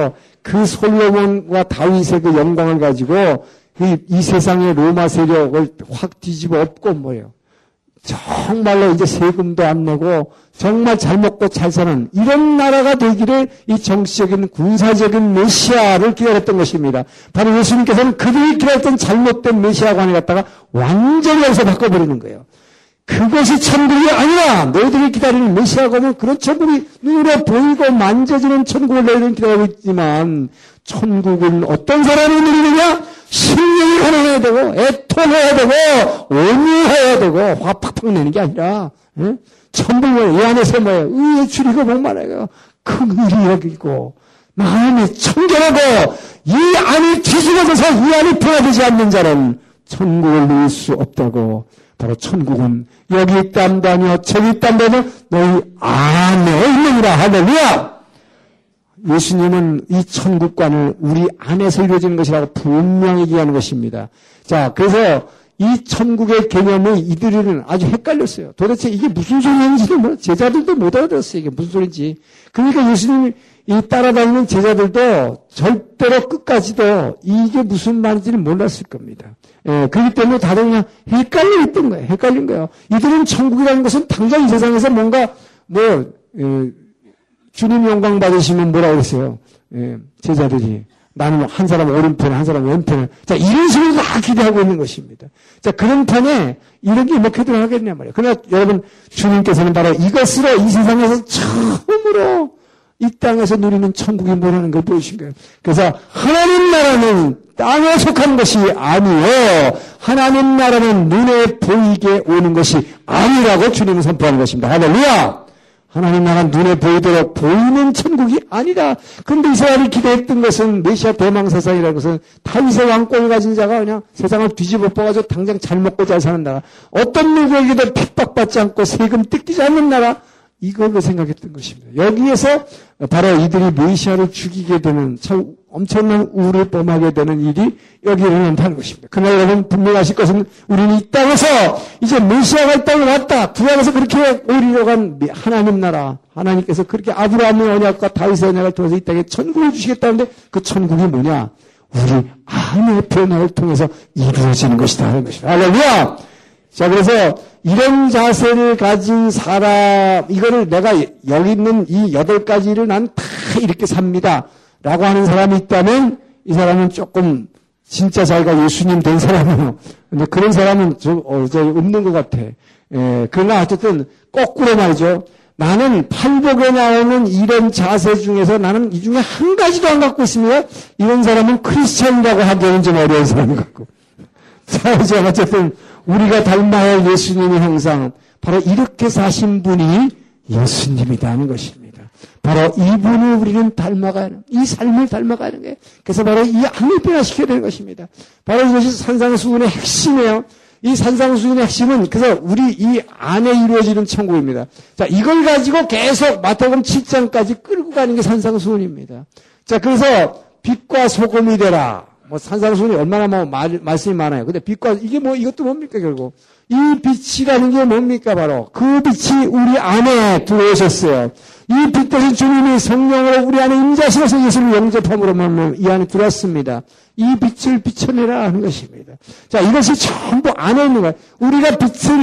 그 솔로몬과 다윗의 그 영광을 가지고 이 세상의 로마 세력을 확 뒤집어 엎고 뭐예요. 정말로 이제 세금도 안 내고 정말 잘 먹고 잘 사는 이런 나라가 되기를 이 정치적인 군사적인 메시아를 기다렸던 것입니다. 바로 예수님께서는 그들이 기다렸던 잘못된 메시아관을 갖다가 완전히 여기서 바꿔버리는 거예요. 그것이 천국이 아니라 너희들이 기다리는 메시아관은 그런 천국이 눈으로 보이고 만져지는 천국을 너희들은 기다리고 있지만 천국은 어떤 사람이 누리느냐? 신령이 가난해야 되고 애통해야 되고 온유해야 되고 화 팍팍 내는 게 아니라 천국은 이 안에서 뭐예요? 의에 줄이고 목말라요. 큰 의리 여기고 마음이 청결하고 이 안이 뒤집어져서 이 안이 변화되지 않는 자는 천국을 누릴 수 없다고. 바로 천국은 여기 있단다 아니요 저기 있단다 아니요 너희 안에 있느니라. 할렐루야. 예수님은 이 천국관을 우리 안에서 이루어지는 것이라고 분명히 얘기하는 것입니다. 자, 그래서 이 천국의 개념이 이들은 아주 헷갈렸어요. 도대체 이게 무슨 소리인지도 제자들도 못 알아들었어요. 이게 무슨 소리인지. 그러니까 예수님이 이 따라다니는 제자들도 절대로 끝까지도 이게 무슨 말인지는 몰랐을 겁니다. 예, 그렇기 때문에 다들 그냥 헷갈린 거예요. 이들은 천국이라는 것은 당장 이 세상에서 뭔가 주님 영광 받으시면 뭐라고 했어요? 예, 제자들이. 나는 한 사람 오른편에, 한 사람 왼편에. 자, 이런 식으로 다 기대하고 있는 것입니다. 자, 그런 판에 이런 게 먹혀들 하겠냐 말이에요. 그러나 여러분, 주님께서는 바로 이것으로 이 세상에서 처음으로 이 땅에서 누리는 천국이 뭐라는 걸 보여주신 거예요. 그래서 하나님 나라는 땅에 속한 것이 아니요. 하나님 나라는 눈에 보이게 오는 것이 아니라고 주님은 선포하는 것입니다. 할렐루야! 하나님 나라는 눈에 보이도록 보이는 천국이 아니다. 그런데 이스라엘이 기대했던 것은 메시아 대망사상이라는 것은 다윗의 왕권을 가진 자가 그냥 세상을 뒤집어 엎어가지고 당장 잘 먹고 잘 사는 나라. 어떤 누구에게도 핍박받지 않고 세금 뜯기지 않는 나라. 이걸로 생각했던 것입니다. 여기에서 바로 이들이 메시아를 죽이게 되는 참 엄청난 우를 범하게 되는 일이 여기 일어난다는 것입니다. 그러나 여러분 분명하실 것은 우리는 이 땅에서 이제 메시아가 이 땅에 왔다. 구약에서 그렇게 오리려 간 하나님 나라. 하나님께서 그렇게 아브라함의 언약과 다윗의 언약을 통해서 이 땅에 천국을 주시겠다는데 그 천국이 뭐냐? 우리 안의 변화를 통해서 이루어지는 것이다 하는 것입니다. 할렐루야! 자, 그래서 이런 자세를 가진 사람, 이거를 내가 여기 있는 이 8가지를 난 다 이렇게 삽니다. 라고 하는 사람이 있다면 이 사람은 조금 진짜 자기가 예수님 된 사람이에요. 근데 그런 사람은 없는 것 같아. 그러나 어쨌든 거꾸로 말이죠. 나는 팔복에 나오는 이런 자세 중에서 나는 이 중에 한 가지도 안 갖고 있으면 이런 사람은 크리스천이라고 하기에는 좀 어려운 사람 같고. 자, 이제 어쨌든 우리가 닮아야 할 예수님의 형상, 바로 이렇게 사신 분이 예수님이다 하는 것입니다. 바로 이분을 우리는 닮아가야 하는, 이 삶을 닮아가야 하는 거예요. 그래서 바로 이 안을 변화시켜야 되는 것입니다. 바로 이것이 산상수훈의 핵심이에요. 이 산상수훈의 핵심은 그래서 우리 이 안에 이루어지는 천국입니다. 자, 이걸 가지고 계속 마태복음 7장까지 끌고 가는 게 산상수훈입니다. 자, 그래서 빛과 소금이 되라. 산상수훈이 얼마나 말씀이 많아요. 근데 빛과, 이게 이것도 뭡니까, 결국? 이 빛이라는 게 뭡니까, 바로? 그 빛이 우리 안에 들어오셨어요. 이 빛 대신 주님이 성령으로 우리 안에 임자시면서 예수를 영접함으로 이 안에 들어왔습니다. 이 빛을 비춰내라 하는 것입니다. 자, 이것이 전부 안에 있는 거예요. 우리가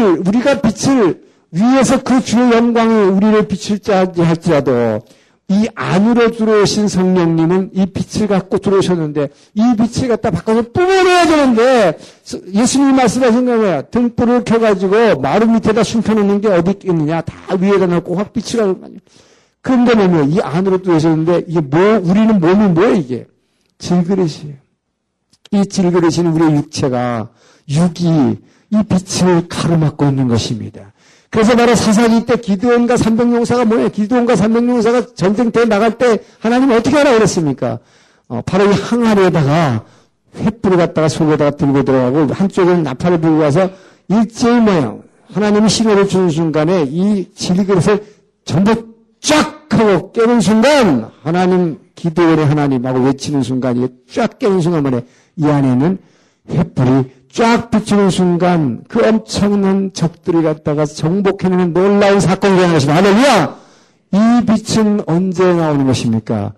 빛을 위에서 그 주의 영광이 우리를 비출 자 할지라도 이 안으로 들어오신 성령님은 이 빛을 갖고 들어오셨는데 이 빛을 갖다 바꿔서 뿜어내야 되는데 예수님이 말씀하신 거예요. 등불을 켜가지고 마루 밑에다 숨겨놓는 게 어디 있느냐. 다 위에다 놓고 확 비치라는 거 아니에요. 그런데 뭐냐. 이 안으로 들어오셨는데 이게 우리는 몸이 뭐예요 이게? 질그릇이에요. 이 질그릇은 우리의 육체가 육이 이 빛을 가로막고 있는 것입니다. 그래서 바로 사사기 때 기드온과 300용사가 뭐예요? 기드온과 300용사가 전쟁터에 나갈 때 하나님은 어떻게 하라고 그랬습니까? 바로 이 항아리에다가 횃불을 갖다가 속에다가 들고 들어가고 한쪽에는 나팔을 들고 가서 일제히 뭐예요? 하나님이 신호를 주는 순간에 이 질그릇을 전부 쫙 하고 깨는 순간 하나님 기드온의 하나님하고 외치는 순간 이게 쫙 깨는 순간 말에 이 안에는 횃불이 쫙 비추는 순간 그 엄청난 적들이 갖다가 정복해내는 놀라운 사건이 일어나는 것입니다. 할렐루야! 이 빛은 언제 나오는 것입니까?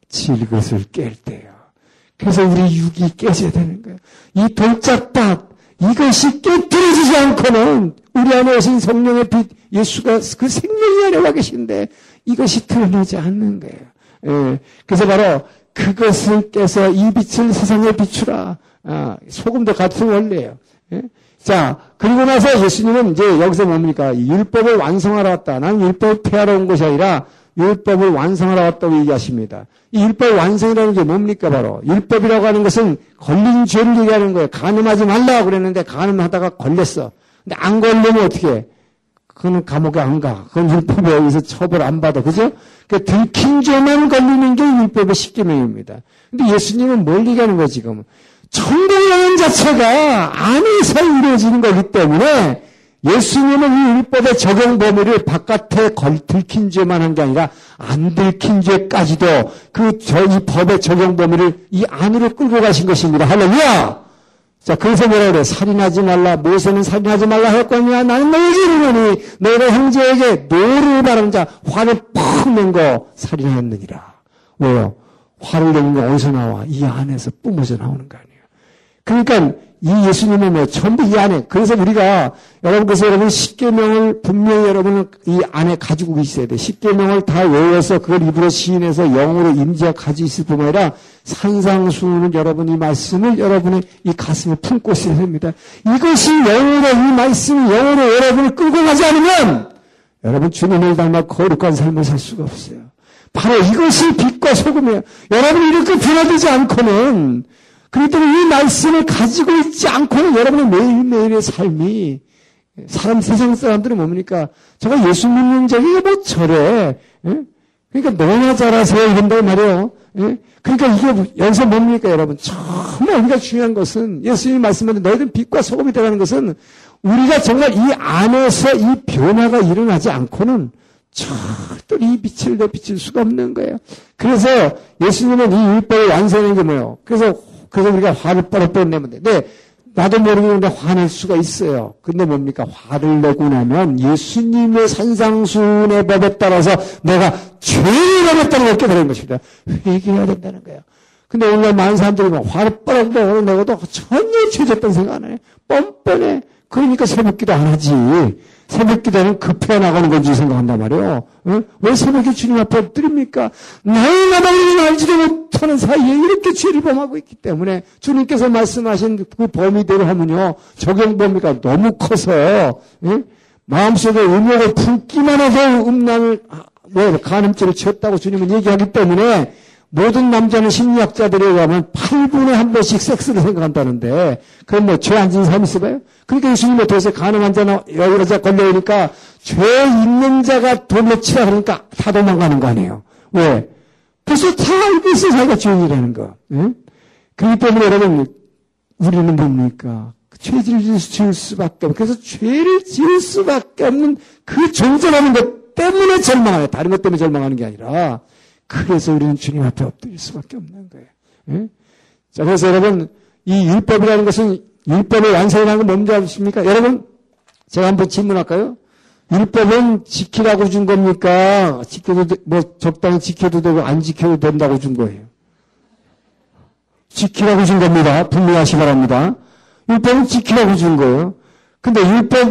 질것을 깰 때요. 그래서 우리 육이 깨져야 되는 거예요. 이 돌짝밭, 이것이 깨뜨려지지 않고는 우리 안에 오신 성령의 빛, 예수가 그 생명이 안에 와 계신데 이것이 드러나지 않는 거예요. 예, 그래서 바로 그것을 깨서 이 빛을 세상에 비추라. 소금도 같은 원리예요. 예? 자, 그리고 나서 예수님은 이제 여기서 뭡니까? 율법을 완성하러 왔다. 나는 율법을 폐하러 온 것이 아니라 율법을 완성하러 왔다고 얘기하십니다. 이 율법 완성이라는 게 뭡니까? 바로 율법이라고 하는 것은 걸린 죄를 얘기하는 거예요. 간음하지 말라 그랬는데 간음하다가 걸렸어. 근데 안 걸리면 어떻게 해? 그거는 감옥에 안 가. 그건 율법에 의해서 처벌 안 받아. 그죠? 그러니까 들킨 죄만 걸리는 게 율법의 10계명입니다. 근데 예수님은 뭘 얘기하는 거예요, 지금? 천국여행 자체가 안에서 이루어지는 거기 때문에 예수님은 이 율법의 적용 범위를 바깥에 들킨 죄만 한 게 아니라 안 들킨 죄까지도 이 법의 적용 범위를 이 안으로 끌고 가신 것입니다. 할렐루야! 자, 그래서 뭐라 그래? 살인하지 말라. 모세는 살인하지 말라 했거니와 나는 너에게 이르노니 너희가 형제에게 노를 바라는 자 화를 팍 낸 거 살인하였느니라. 왜요? 화를 내는 게 어디서 나와? 이 안에서 뿜어져 나오는 거 아니에요. 그러니까 이 예수님은 뭐 전부 이 안에, 그래서 우리가 여러분께서 여러분 10계명을 분명히 여러분은 이 안에 가지고 계셔야 돼. 10계명을 다 외워서 그걸 입으로 시인해서 영으로 임재가 가지고 있을 뿐만 아니라 산상수훈은 여러분 이 말씀을 여러분의 이 가슴에 품고 있어야 됩니다. 이것이 영으로 이 말씀이 영으로 여러분을 끌고 가지 않으면 여러분 주님을 닮아 거룩한 삶을 살 수가 없어요. 바로 이것이 빛과 소금이에요. 여러분이 이렇게 변화되지 않고는 그렇기 때문에 이 말씀을 가지고 있지 않고는 여러분의 매일매일의 삶이 세상 사람들은 뭡니까? 저거 예수 믿는 적이 뭐 저래. 예? 그러니까 너나 잘하세요 이런단 말이에요. 예? 그러니까 이게 여기서 뭡니까 여러분? 정말 우리가 중요한 것은 예수님이 말씀하는 너희들은 빛과 소금이 되라는 것은 우리가 정말 이 안에서 이 변화가 일어나지 않고는 절대로 이 빛을 내비칠 수가 없는 거예요. 그래서 예수님은 이 율법을 완성하는 게 뭐예요? 그래서 우리가 화를 뻘뻘 내면 돼. 네, 나도 모르게 화낼 수가 있어요. 근데 뭡니까? 화를 내고 나면 예수님의 산상수훈의 법에 따라서 내가 죄를 범했다는 걸 깨달은 것입니다. 회개해야 된다는 거예요. 근데 오늘 많은 사람들이 화를 뻘뻘 내고도 전혀 죄졌다는 생각 안 해요. 뻔뻔해. 그러니까 새벽기도 안 하지. 새벽기도는 급해 나가는 건지 생각한단 말이에요. 어? 왜 새벽에 주님 앞에 엎드립니까? 나의 나방을 알지도 못하는 사이에 이렇게 죄를 범하고 있기 때문에 주님께서 말씀하신 그 범위대로 하면요. 적용 범위가 너무 커서 마음속에 음욕을 품기만 해도 음란을 간음죄를 지었다고 주님은 얘기하기 때문에 모든 남자는 심리학자들에 의하면 8분에 한 번씩 섹스를 생각한다는데 그건 뭐 죄 안 지은 사람이 있어봐요? 그러니까 예수님이 도대체 가늠한 자나 여자 걸려오니까 죄 있는 자가 돌로 치라 그러니까 다 도망가는 거 아니에요. 왜? 그래서 다 알고 있어 자기가 죄인이라는 거. 예? 그렇기 때문에 여러분 우리는 뭡니까? 죄를 지을 수밖에 없고 그래서 죄를 지을 수밖에 없는 그 존재라는 것 때문에 절망하는 다른 것 때문에 절망하는 게 아니라 그래서 우리는 주님 앞에 엎드릴 수밖에 없는 거예요. 예? 자, 그래서 여러분, 이 율법이라는 것은, 율법의 완성이라는 건 뭔지 아십니까? 여러분, 제가 한번 질문할까요? 율법은 지키라고 준 겁니까? 적당히 지켜도 되고, 안 지켜도 된다고 준 거예요. 지키라고 준 겁니다. 분명하시 바랍니다. 율법은 지키라고 준 거예요. 근데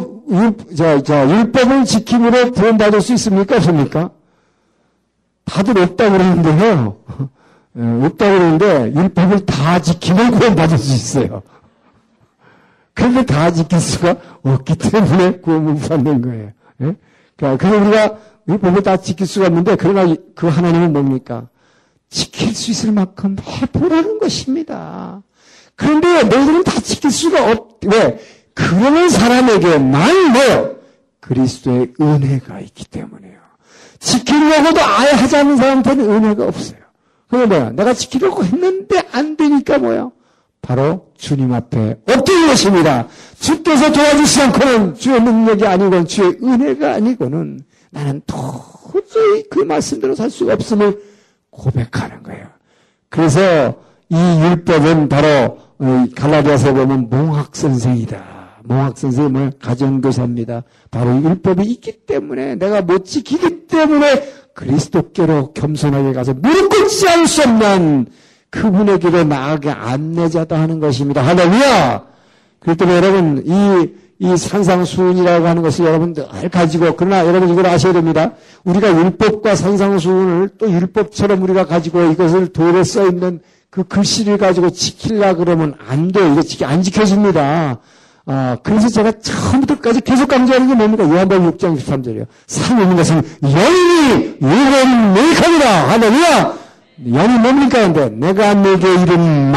율법을 지킴으로 구원받을 수 있습니까? 없습니까? 다들 없다고 그러는데요. 없다고 그러는데 율법을 다 지키면 구원받을 수 있어요. 그런데 다 지킬 수가 없기 때문에 구원을 받는 거예요. 그래서 우리가 율법을 다 지킬 수가 없는데 그러나 그 하나님은 뭡니까? 지킬 수 있을 만큼 해보라는 것입니다. 그런데 너희들은 다 지킬 수가 왜? 그러는 사람에게만 뭐요? 그리스도의 은혜가 있기 때문에요. 지키려고도 아예 하지 않는 사람한테는 은혜가 없어요. 그게 뭐야? 내가 지키려고 했는데 안 되니까 뭐야? 바로 주님 앞에 엎드린 것입니다. 주께서 도와주시지 않고는 주의 능력이 아니고는 주의 은혜가 아니고는 나는 도저히 그 말씀대로 살 수가 없음을 고백하는 거예요. 그래서 이 율법은 바로 갈라디아서에 보면 몽학선생이다. 몽학선생이 뭐예요? 가정교사입니다. 바로 율법이 있기 때문에 내가 못 지키기 때문에 그리스도께로 겸손하게 가서 무릎 꿇지 않을 수 없는 그분에게로 나아가게 안내자다 하는 것입니다. 할렐루야! 그렇기 때문에 여러분, 이 산상수훈이라고 하는 것을 여러분 늘 가지고, 그러나 여러분 이걸 아셔야 됩니다. 우리가 율법과 산상수훈을 또 율법처럼 우리가 가지고 이것을 돌에 써있는 그 글씨를 가지고 지키려고 그러면 안 돼요. 이거 안 지켜집니다. 그래서 제가 처음부터까지 계속 강조하는 게 뭡니까? 요한복음 6장 13절이에요. 산 있는 것은 영이 요건 메이커이다. 할렐루야! 영이 뭡니까? 근데 내가 내게 이른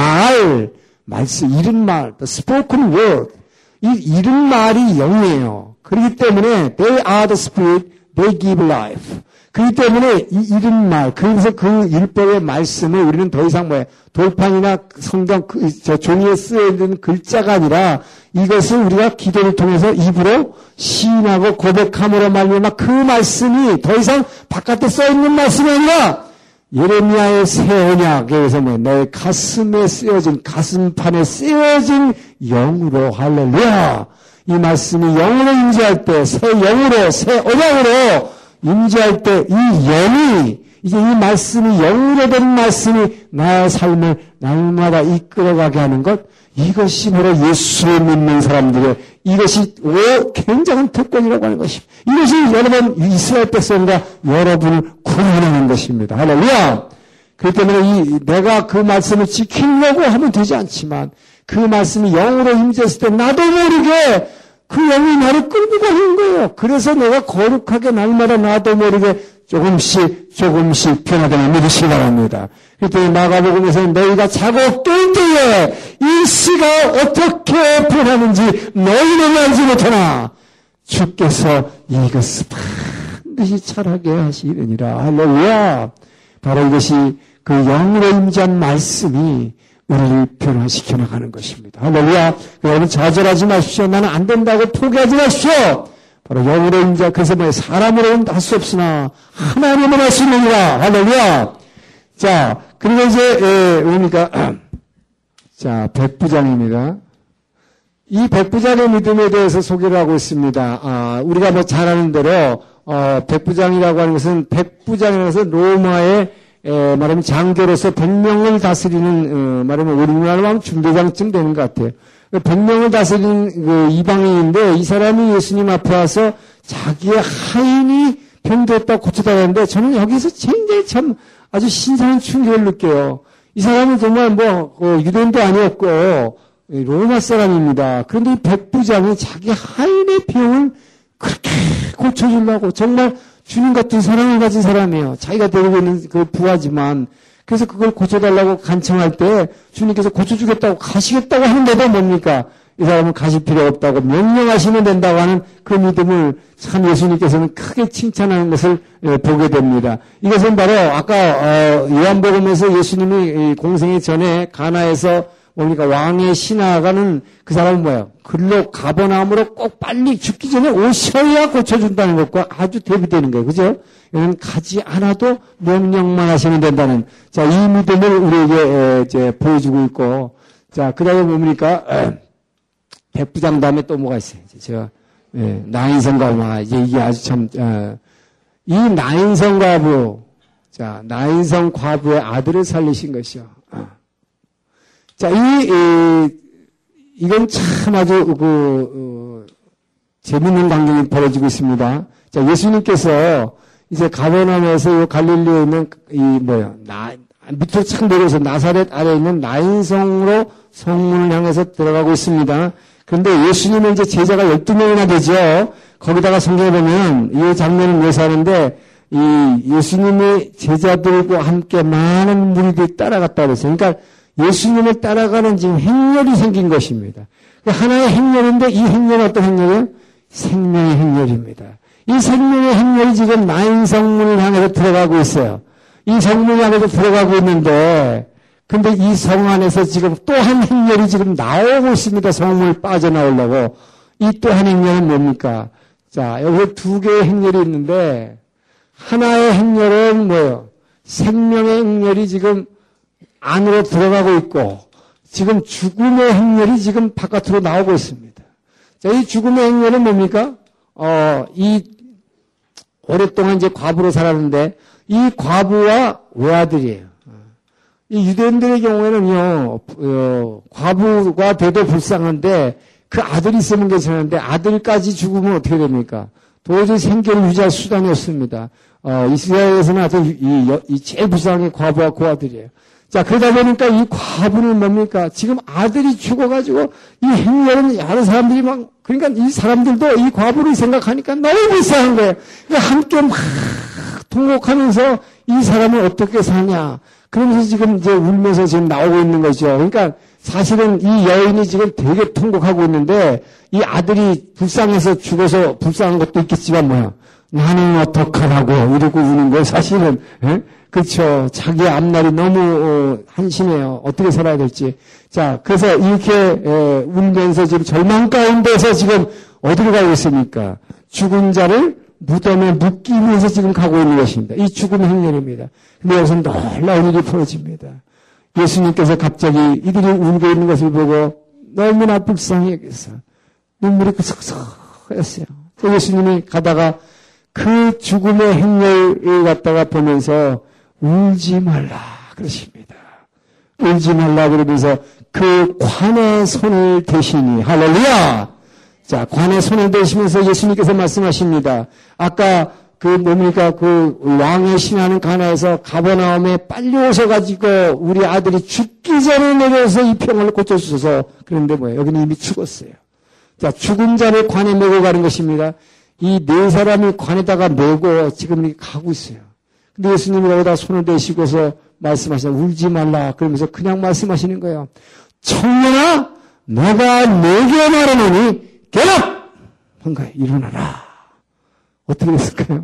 말씀, 이른 말, the spoken word. 이 이른 말이 영이에요. 그렇기 때문에 they are the spirit, they give life. 그렇기 때문에 이 이른 말, 그래서 그 율법의 말씀을 우리는 더 이상 돌판이나 성경 저 종이에 쓰여 있는 글자가 아니라 이것을 우리가 기도를 통해서 입으로 시인하고 고백함으로 말미암아 그 말씀이 더 이상 바깥에 써 있는 말씀이 아니라 예레미야의 새 언약에서 내 가슴에 쓰여진 가슴판에 쓰여진 영으로 할렐루야. 이 말씀이 영으로 임재할 때 새 영으로 새 언약으로 임재할 때 이 영이 이제 이 말씀이 영으로 된 말씀이 나의 삶을 날마다 이끌어가게 하는 것, 이것이 바로 예수를 믿는 사람들의 이것이 굉장한 특권이라고 하는 것입니다. 이것이 여러분 이스라엘 백성과 여러분을 구원하는 것입니다. 할렐루야. 그렇기 때문에 내가 그 말씀을 지키려고 하면 되지 않지만 그 말씀이 영으로 임재했을 때 나도 모르게 그 영이 나를 끌고 가는 거예요. 그래서 내가 거룩하게 날마다 나도 모르게 조금씩 변화되는 믿으시기 바랍니다. 그렇기 때문에 마가복음에서는 너희가 자고 깰 때에 이 씨가 어떻게 변하는지 너희는 알지 못하나 주께서 이것을 반드시 잘하게 하시리니라. 할렐루야. 바로 이것이 그 영으로 임재한 말씀이 우리를 변화시켜 나가는 것입니다. 할렐루야. 여러분 좌절하지 마십시오. 나는 안 된다고 포기하지 마십시오. 바로 영으로 임재, 그래서 사람으로는 할 수 없으나 하나님은 할 수 있느니라. 할렐루야. 자, 그리고 이제 뭡니까? 자, 백부장입니다. 이 백부장의 믿음에 대해서 소개를 하고 있습니다. 우리가 잘 아는 대로 백부장이라고 하는 것은 백부장이라는 것은 로마의 말하면 장교로서 100명을 다스리는 말하면 우리나라로 하면 중대장쯤 되는 것 같아요. 100명을 다스리는 그 이방인인데 이 사람이 예수님 앞에 와서 자기의 하인이 병들었다고 고쳐달라는데 저는 여기서 굉장히 참 아주 신선한 충격을 느껴요. 이 사람은 정말 유대인도 아니었고 로마 사람입니다. 그런데 이 백부장이 자기 하인의 병을 그렇게 고쳐주려고 정말 주님 같은 사랑을 가진 사람이에요. 자기가 데리고 있는 그 부하지만 그래서 그걸 고쳐달라고 간청할 때 주님께서 고쳐주겠다고 가시겠다고 하는데도 뭡니까? 이 사람은 가실 필요 없다고 명령하시면 된다고 하는 그 믿음을 참 예수님께서는 크게 칭찬하는 것을 보게 됩니다. 이것은 바로 아까 요한복음에서 예수님이 공생의 전에 가나에서 뭡니까? 왕의 신하가는 그 사람은 뭐예요? 글로 가버나움으로 꼭 빨리 죽기 전에 오셔야 고쳐준다는 것과 아주 대비되는 거예요. 그죠? 이건 가지 않아도 명령만 하시면 된다는, 자, 이 믿음을 우리에게 이제 보여주고 있고, 자, 그 다음에 뭡니까? 백부장 다음에 또 뭐가 있어요? 제가, 나인성 과부, 이게 아주 참, 이 나인성 과부, 자, 나인성 과부의 아들을 살리신 것이요. 자, 이건 참 아주, 재밌는 광경이 벌어지고 있습니다. 자, 예수님께서 이제 가버나움에서 갈릴리에 있는, 밑으로 착 내려서 나사렛 아래에 있는 나인성으로 성문을 향해서 들어가고 있습니다. 그런데 예수님은 이제 제자가 12명이나 되죠. 거기다가 성경에 보면 이 장면을 묘사하는데, 이 예수님의 제자들과 함께 많은 무리들이 따라갔다 그랬어요. 그러니까 예수님을 따라가는 지금 행렬이 생긴 것입니다. 하나의 행렬인데 이 행렬은 어떤 행렬이에요? 생명의 행렬입니다. 이 생명의 행렬이 지금 나인성문을 향해서 들어가고 있어요. 이 성문을 향해서 들어가고 있는데 근데 이 성 안에서 지금 또 한 행렬이 지금 나오고 있습니다. 성문을 빠져나오려고. 이 또 한 행렬은 뭡니까? 자, 여기 두 개의 행렬이 있는데 하나의 행렬은 뭐예요? 생명의 행렬이 지금 안으로 들어가고 있고 지금 죽음의 행렬이 지금 바깥으로 나오고 있습니다. 자, 이 죽음의 행렬은 뭡니까? 이 오랫동안 이제 과부로 살았는데 이 과부와 외아들이에요. 이 유대인들의 경우에는요, 과부가 돼도 불쌍한데 그 아들이 있으면 괜찮은데 아들까지 죽으면 어떻게 됩니까? 도저히 생계를 유지할 수단이 없습니다. 이스라엘에서는 아주 이 제일 불쌍한 게 과부와 그 아들이에요. 자, 그러다 보니까 이 과부는 뭡니까? 지금 아들이 죽어가지고 이 행렬은 여러 사람들이 그러니까 이 사람들도 이 과부를 생각하니까 너무 불쌍한 거예요. 그러니까 함께 막 통곡하면서 이 사람은 어떻게 사냐. 그러면서 지금 이제 울면서 지금 나오고 있는 거죠. 그러니까 사실은 이 여인이 지금 되게 통곡하고 있는데 이 아들이 불쌍해서 죽어서 불쌍한 것도 있겠지만 뭐야. 나는 어떡하라고 이러고 우는 거예요. 사실은. 그렇죠. 자기 앞날이 너무 한심해요. 어떻게 살아야 될지. 자, 그래서 이렇게 울면서 지금 절망 가운데서 지금 어디로 가고 있습니까? 죽은 자를 무덤에 묻기 위해서 지금 가고 있는 것입니다. 이 죽음의 행렬입니다. 근데 여기서 놀라운 일이 벌어집니다. 예수님께서 갑자기 이들이 울고 있는 것을 보고 너무나 불쌍히 여겨서 눈물이 끄석끄석했어요. 예수님이 가다가 그 죽음의 행렬을 갖다가 보면서 울지 말라 그러십니다. 울지 말라 그러면서 그 관의 손을 대시니 할렐루야. 자, 관의 손을 대시면서 예수님께서 말씀하십니다. 아까 그 왕의 신하는 가나에서 가버나움에 빨리 오셔가지고 우리 아들이 죽기 전에 내려서 이 병을 고쳐주셔서 그런데 뭐예요? 여기는 이미 죽었어요. 자, 죽은 자를 관에 메고 가는 것입니다. 이 네 사람이 관에다가 메고 지금 이렇게 가고 있어요. 근데 예수님이 거기다 손을 대시고서 말씀하시다. 울지 말라. 그러면서 그냥 말씀하시는 거예요. 청년아, 내가 네게 말하노니 깨라! 한 거예요. 일어나라. 어떻게 됐을까요?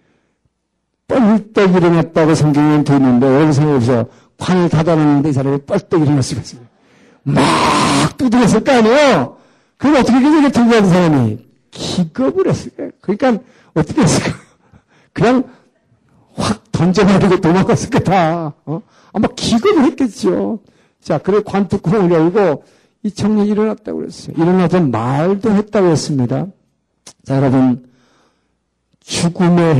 뻘떡 일어났다고 성경에 되어 있는데 여기서 관을 닫아놨는데 이 사람이 뻘떡 일어날 수가 있어요. 막 두드렸을 거 아니에요? 그럼 어떻게 그렇게 들고 가는 사람이 기겁을 했을까요? 그러니까 어떻게 했을까요? 그냥 확 던져버리고 도망갔을 거다. 아마 기겁을 했겠죠. 자, 그래 관뚜껑을 열고 이 청년이 일어났다고 그랬어요. 일어나서 말도 했다고 했습니다. 자, 여러분, 죽음의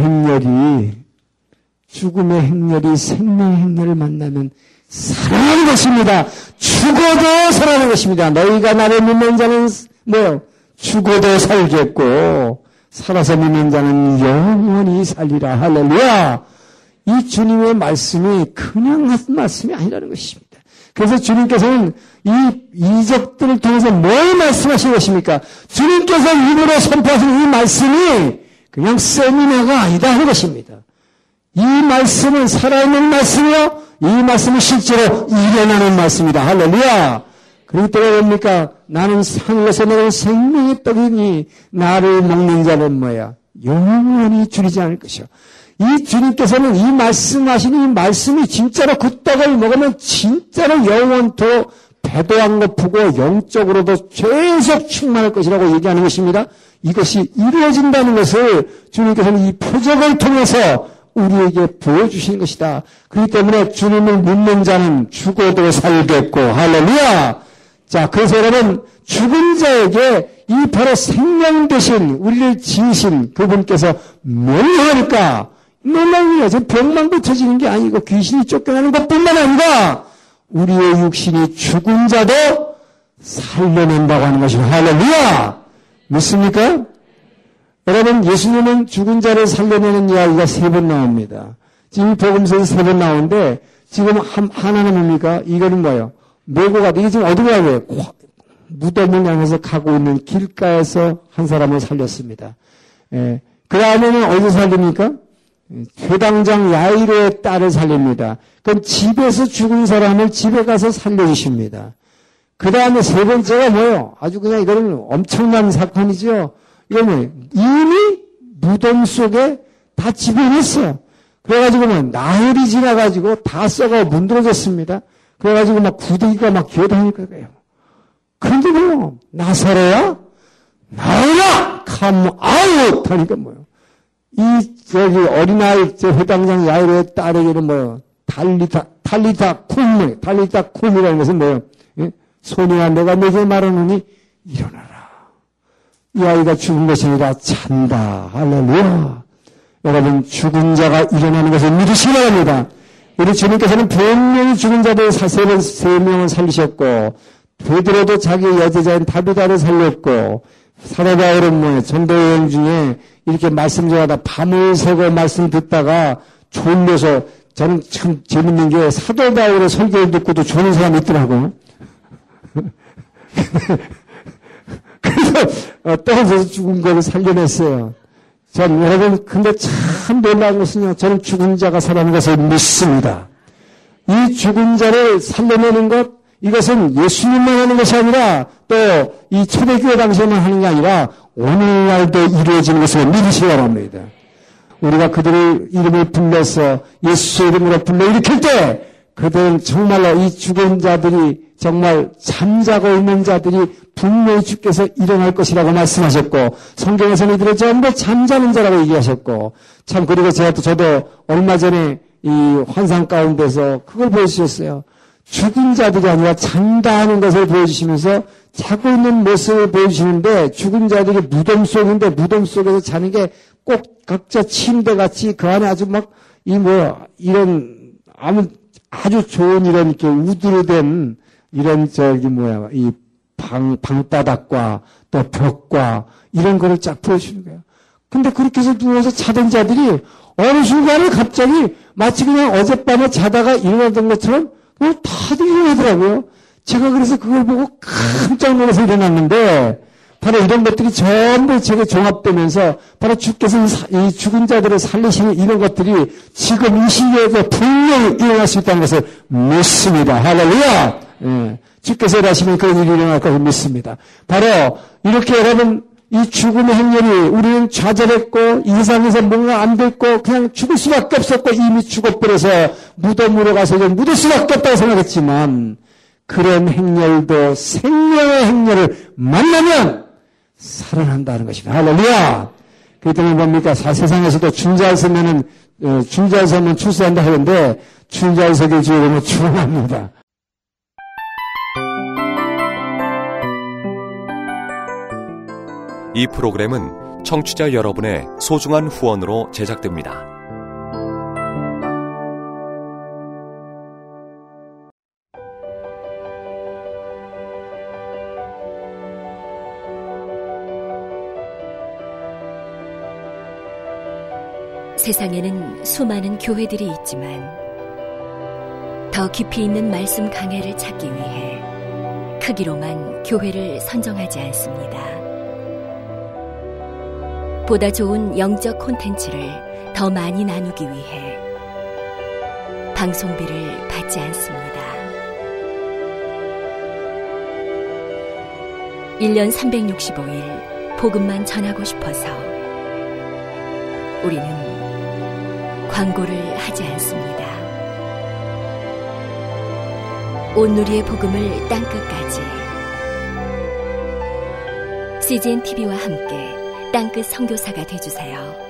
행렬이 생명의 행렬을 만나면 살아나는 것입니다. 죽어도 살아나는 것입니다. 너희가 나를 믿는 자는 뭐요? 죽어도 살겠고 살아서 믿는 자는 영원히 살리라. 할렐루야. 이 주님의 말씀이 그냥 한 말씀이 아니라는 것입니다. 그래서 주님께서는 이 이적들을 통해서 뭘 말씀하신 것입니까? 주님께서 입으로 선포하신 이 말씀이 그냥 세미나가 아니다 하는 것입니다. 이 말씀은 살아있는 말씀이요. 이 말씀은 실제로 일어나는 말씀이다. 할렐루야. 그렇기 때문에 뭡니까? 나는 하늘에서 내는 생명의 떡이니 나를 먹는 자는 뭐야? 영원히 줄이지 않을 것이요. 이 주님께서는 이 말씀하신 이 말씀이 진짜로 그 떡을 먹으면 진짜로 영원토 배도 안 고프고 영적으로도 계속 충만할 것이라고 얘기하는 것입니다. 이것이 이루어진다는 것을 주님께서는 이 표적을 통해서 우리에게 보여주시는 것이다. 그렇기 때문에 주님을 믿는 자는 죽어도 살겠고 할렐루야. 자, 그래서 여러분 죽은 자에게 이 바로 생명 되신 우리를 지으신 그분께서 뭘 하니까 놀라운 일이야. 지금 병만 고쳐지는 게 아니고 귀신이 쫓겨나는 것뿐만 아니라 우리의 육신이 죽은 자도 살려낸다고 하는 것입니다. 할렐루야. 믿습니까? 여러분, 예수님은 죽은 자를 살려내는 이야기가 3번 나옵니다. 지금 복음서에서 3번 나오는데 지금 하나는 뭡니까? 이거는 뭐예요? 메고 가다. 이게 지금 어디로 가요? 무덤을 향해서 가고 있는 길가에서 한 사람을 살렸습니다. 예. 그 다음에는 어디서 살립니까? 회당장 야이로의 딸을 살립니다. 그럼 집에서 죽은 사람을 집에 가서 살려주십니다. 그 다음에 3번째가 뭐예요? 아주 그냥 이거는 엄청난 사건이죠. 이거는 이미 무덤 속에 다 집어넣었어요. 그래가지고 뭐 나흘이 지나가지고 다 썩어 문드러졌습니다. 그래가지고 막 구더기가 막 기어다닐 거예요. 그런데 뭐요? 나사로야? 나오라! come out! 하니까 뭐요? 어린아이, 회당장 야이로의 딸에게는 뭐요? 달리다 쿰이라는 것은 뭐요? 예? 소녀야, 내가 내게 말하노니 일어나라. 이 아이가 죽은 것이 아니라 잔다. 할렐루야. 여러분, 죽은 자가 일어나는 것을 믿으시기 바랍니다. 우리 주님께서는 분명히 죽은 자들 세 명을 살리셨고, 베드로도 자기 여제자인 다비다를 살렸고, 사도 바울은 뭐 전도 여행 중에 이렇게 말씀 전하다 밤을 새고 말씀 듣다가 졸려서, 저는 참 재밌는 게 사도 바울의 설교를 듣고도 졸은 사람이 있더라고요. 그래서 떨어져서 죽은 거를 살려냈어요. 전 여러분, 근데 참 놀라운 것은요, 저는 죽은 자가 살아나는 것을 믿습니다. 이 죽은 자를 살려내는 것, 이것은 예수님만 하는 것이 아니라 또 이 초대교회 당시에만 하는 게 아니라 오늘날도 이루어지는 것을 믿으시기 바랍니다. 우리가 그들의 이름을 불러서 예수 이름으로 불러 일으킬 때 그들은 정말로 이 죽은 자들이 정말 잠자고 있는 자들이 분명히 주께서 일어날 것이라고 말씀하셨고, 성경에서는 이들을 전부 잠자는 자라고 얘기하셨고, 참, 그리고 저도 얼마 전에 이 환상 가운데서 그걸 보여주셨어요. 죽은 자들이 아니라 잔다 하는 것을 보여주시면서 자고 있는 모습을 보여주시는데, 죽은 자들이 무덤 속인데 무덤 속에서 자는 게 꼭 각자 침대 같이 그 안에 아주 막 이런 아주 좋은 이런 이렇게 우드로 된 이런 이 방바닥과 또 벽과 이런 거를 쫙 보여주는 거예요. 근데 그렇게 해서 누워서 자던 자들이 어느 순간에 갑자기 마치 그냥 어젯밤에 자다가 일어나던 것처럼 그냥 다들 일어나더라고요. 제가 그래서 그걸 보고 깜짝 놀라서 일어났는데, 바로 이런 것들이 전부 제게 종합되면서 바로 주께서 이 죽은 자들을 살리시는 이런 것들이 지금 이 시기에도 분명히 일어날 수 있다는 것을 믿습니다. 할렐루야! 예. 주께서 일하시면 그런 일이 일어날 것을 믿습니다. 바로 이렇게 여러분, 이 죽음의 행렬이 우리는 좌절했고 이 세상에서 뭔가 안 됐고 그냥 죽을 수밖에 없었고 이미 죽어버려서 무덤으로 가서 이제 묻을 수밖에 없다고 생각했지만, 그런 행렬도 생명의 행렬을 만나면 살아난다는 것입니다. 할렐루야! 그렇기 때문에 뭡니까? 세상에서도 준자를 서면 출세한다 하는데, 준자를 서길 주에 보면 충만합니다. 이 프로그램은 청취자 여러분의 소중한 후원으로 제작됩니다. 세상에는 수많은 교회들이 있지만 더 깊이 있는 말씀 강해를 찾기 위해 크기로만 교회를 선정하지 않습니다. 보다 좋은 영적 콘텐츠를 더 많이 나누기 위해 방송비를 받지 않습니다. 1년 365일 복음만 전하고 싶어서 우리는 광고를 하지 않습니다. 온누리의 복음을 땅끝까지 CGN TV와 함께 땅끝 선교사가 되어주세요.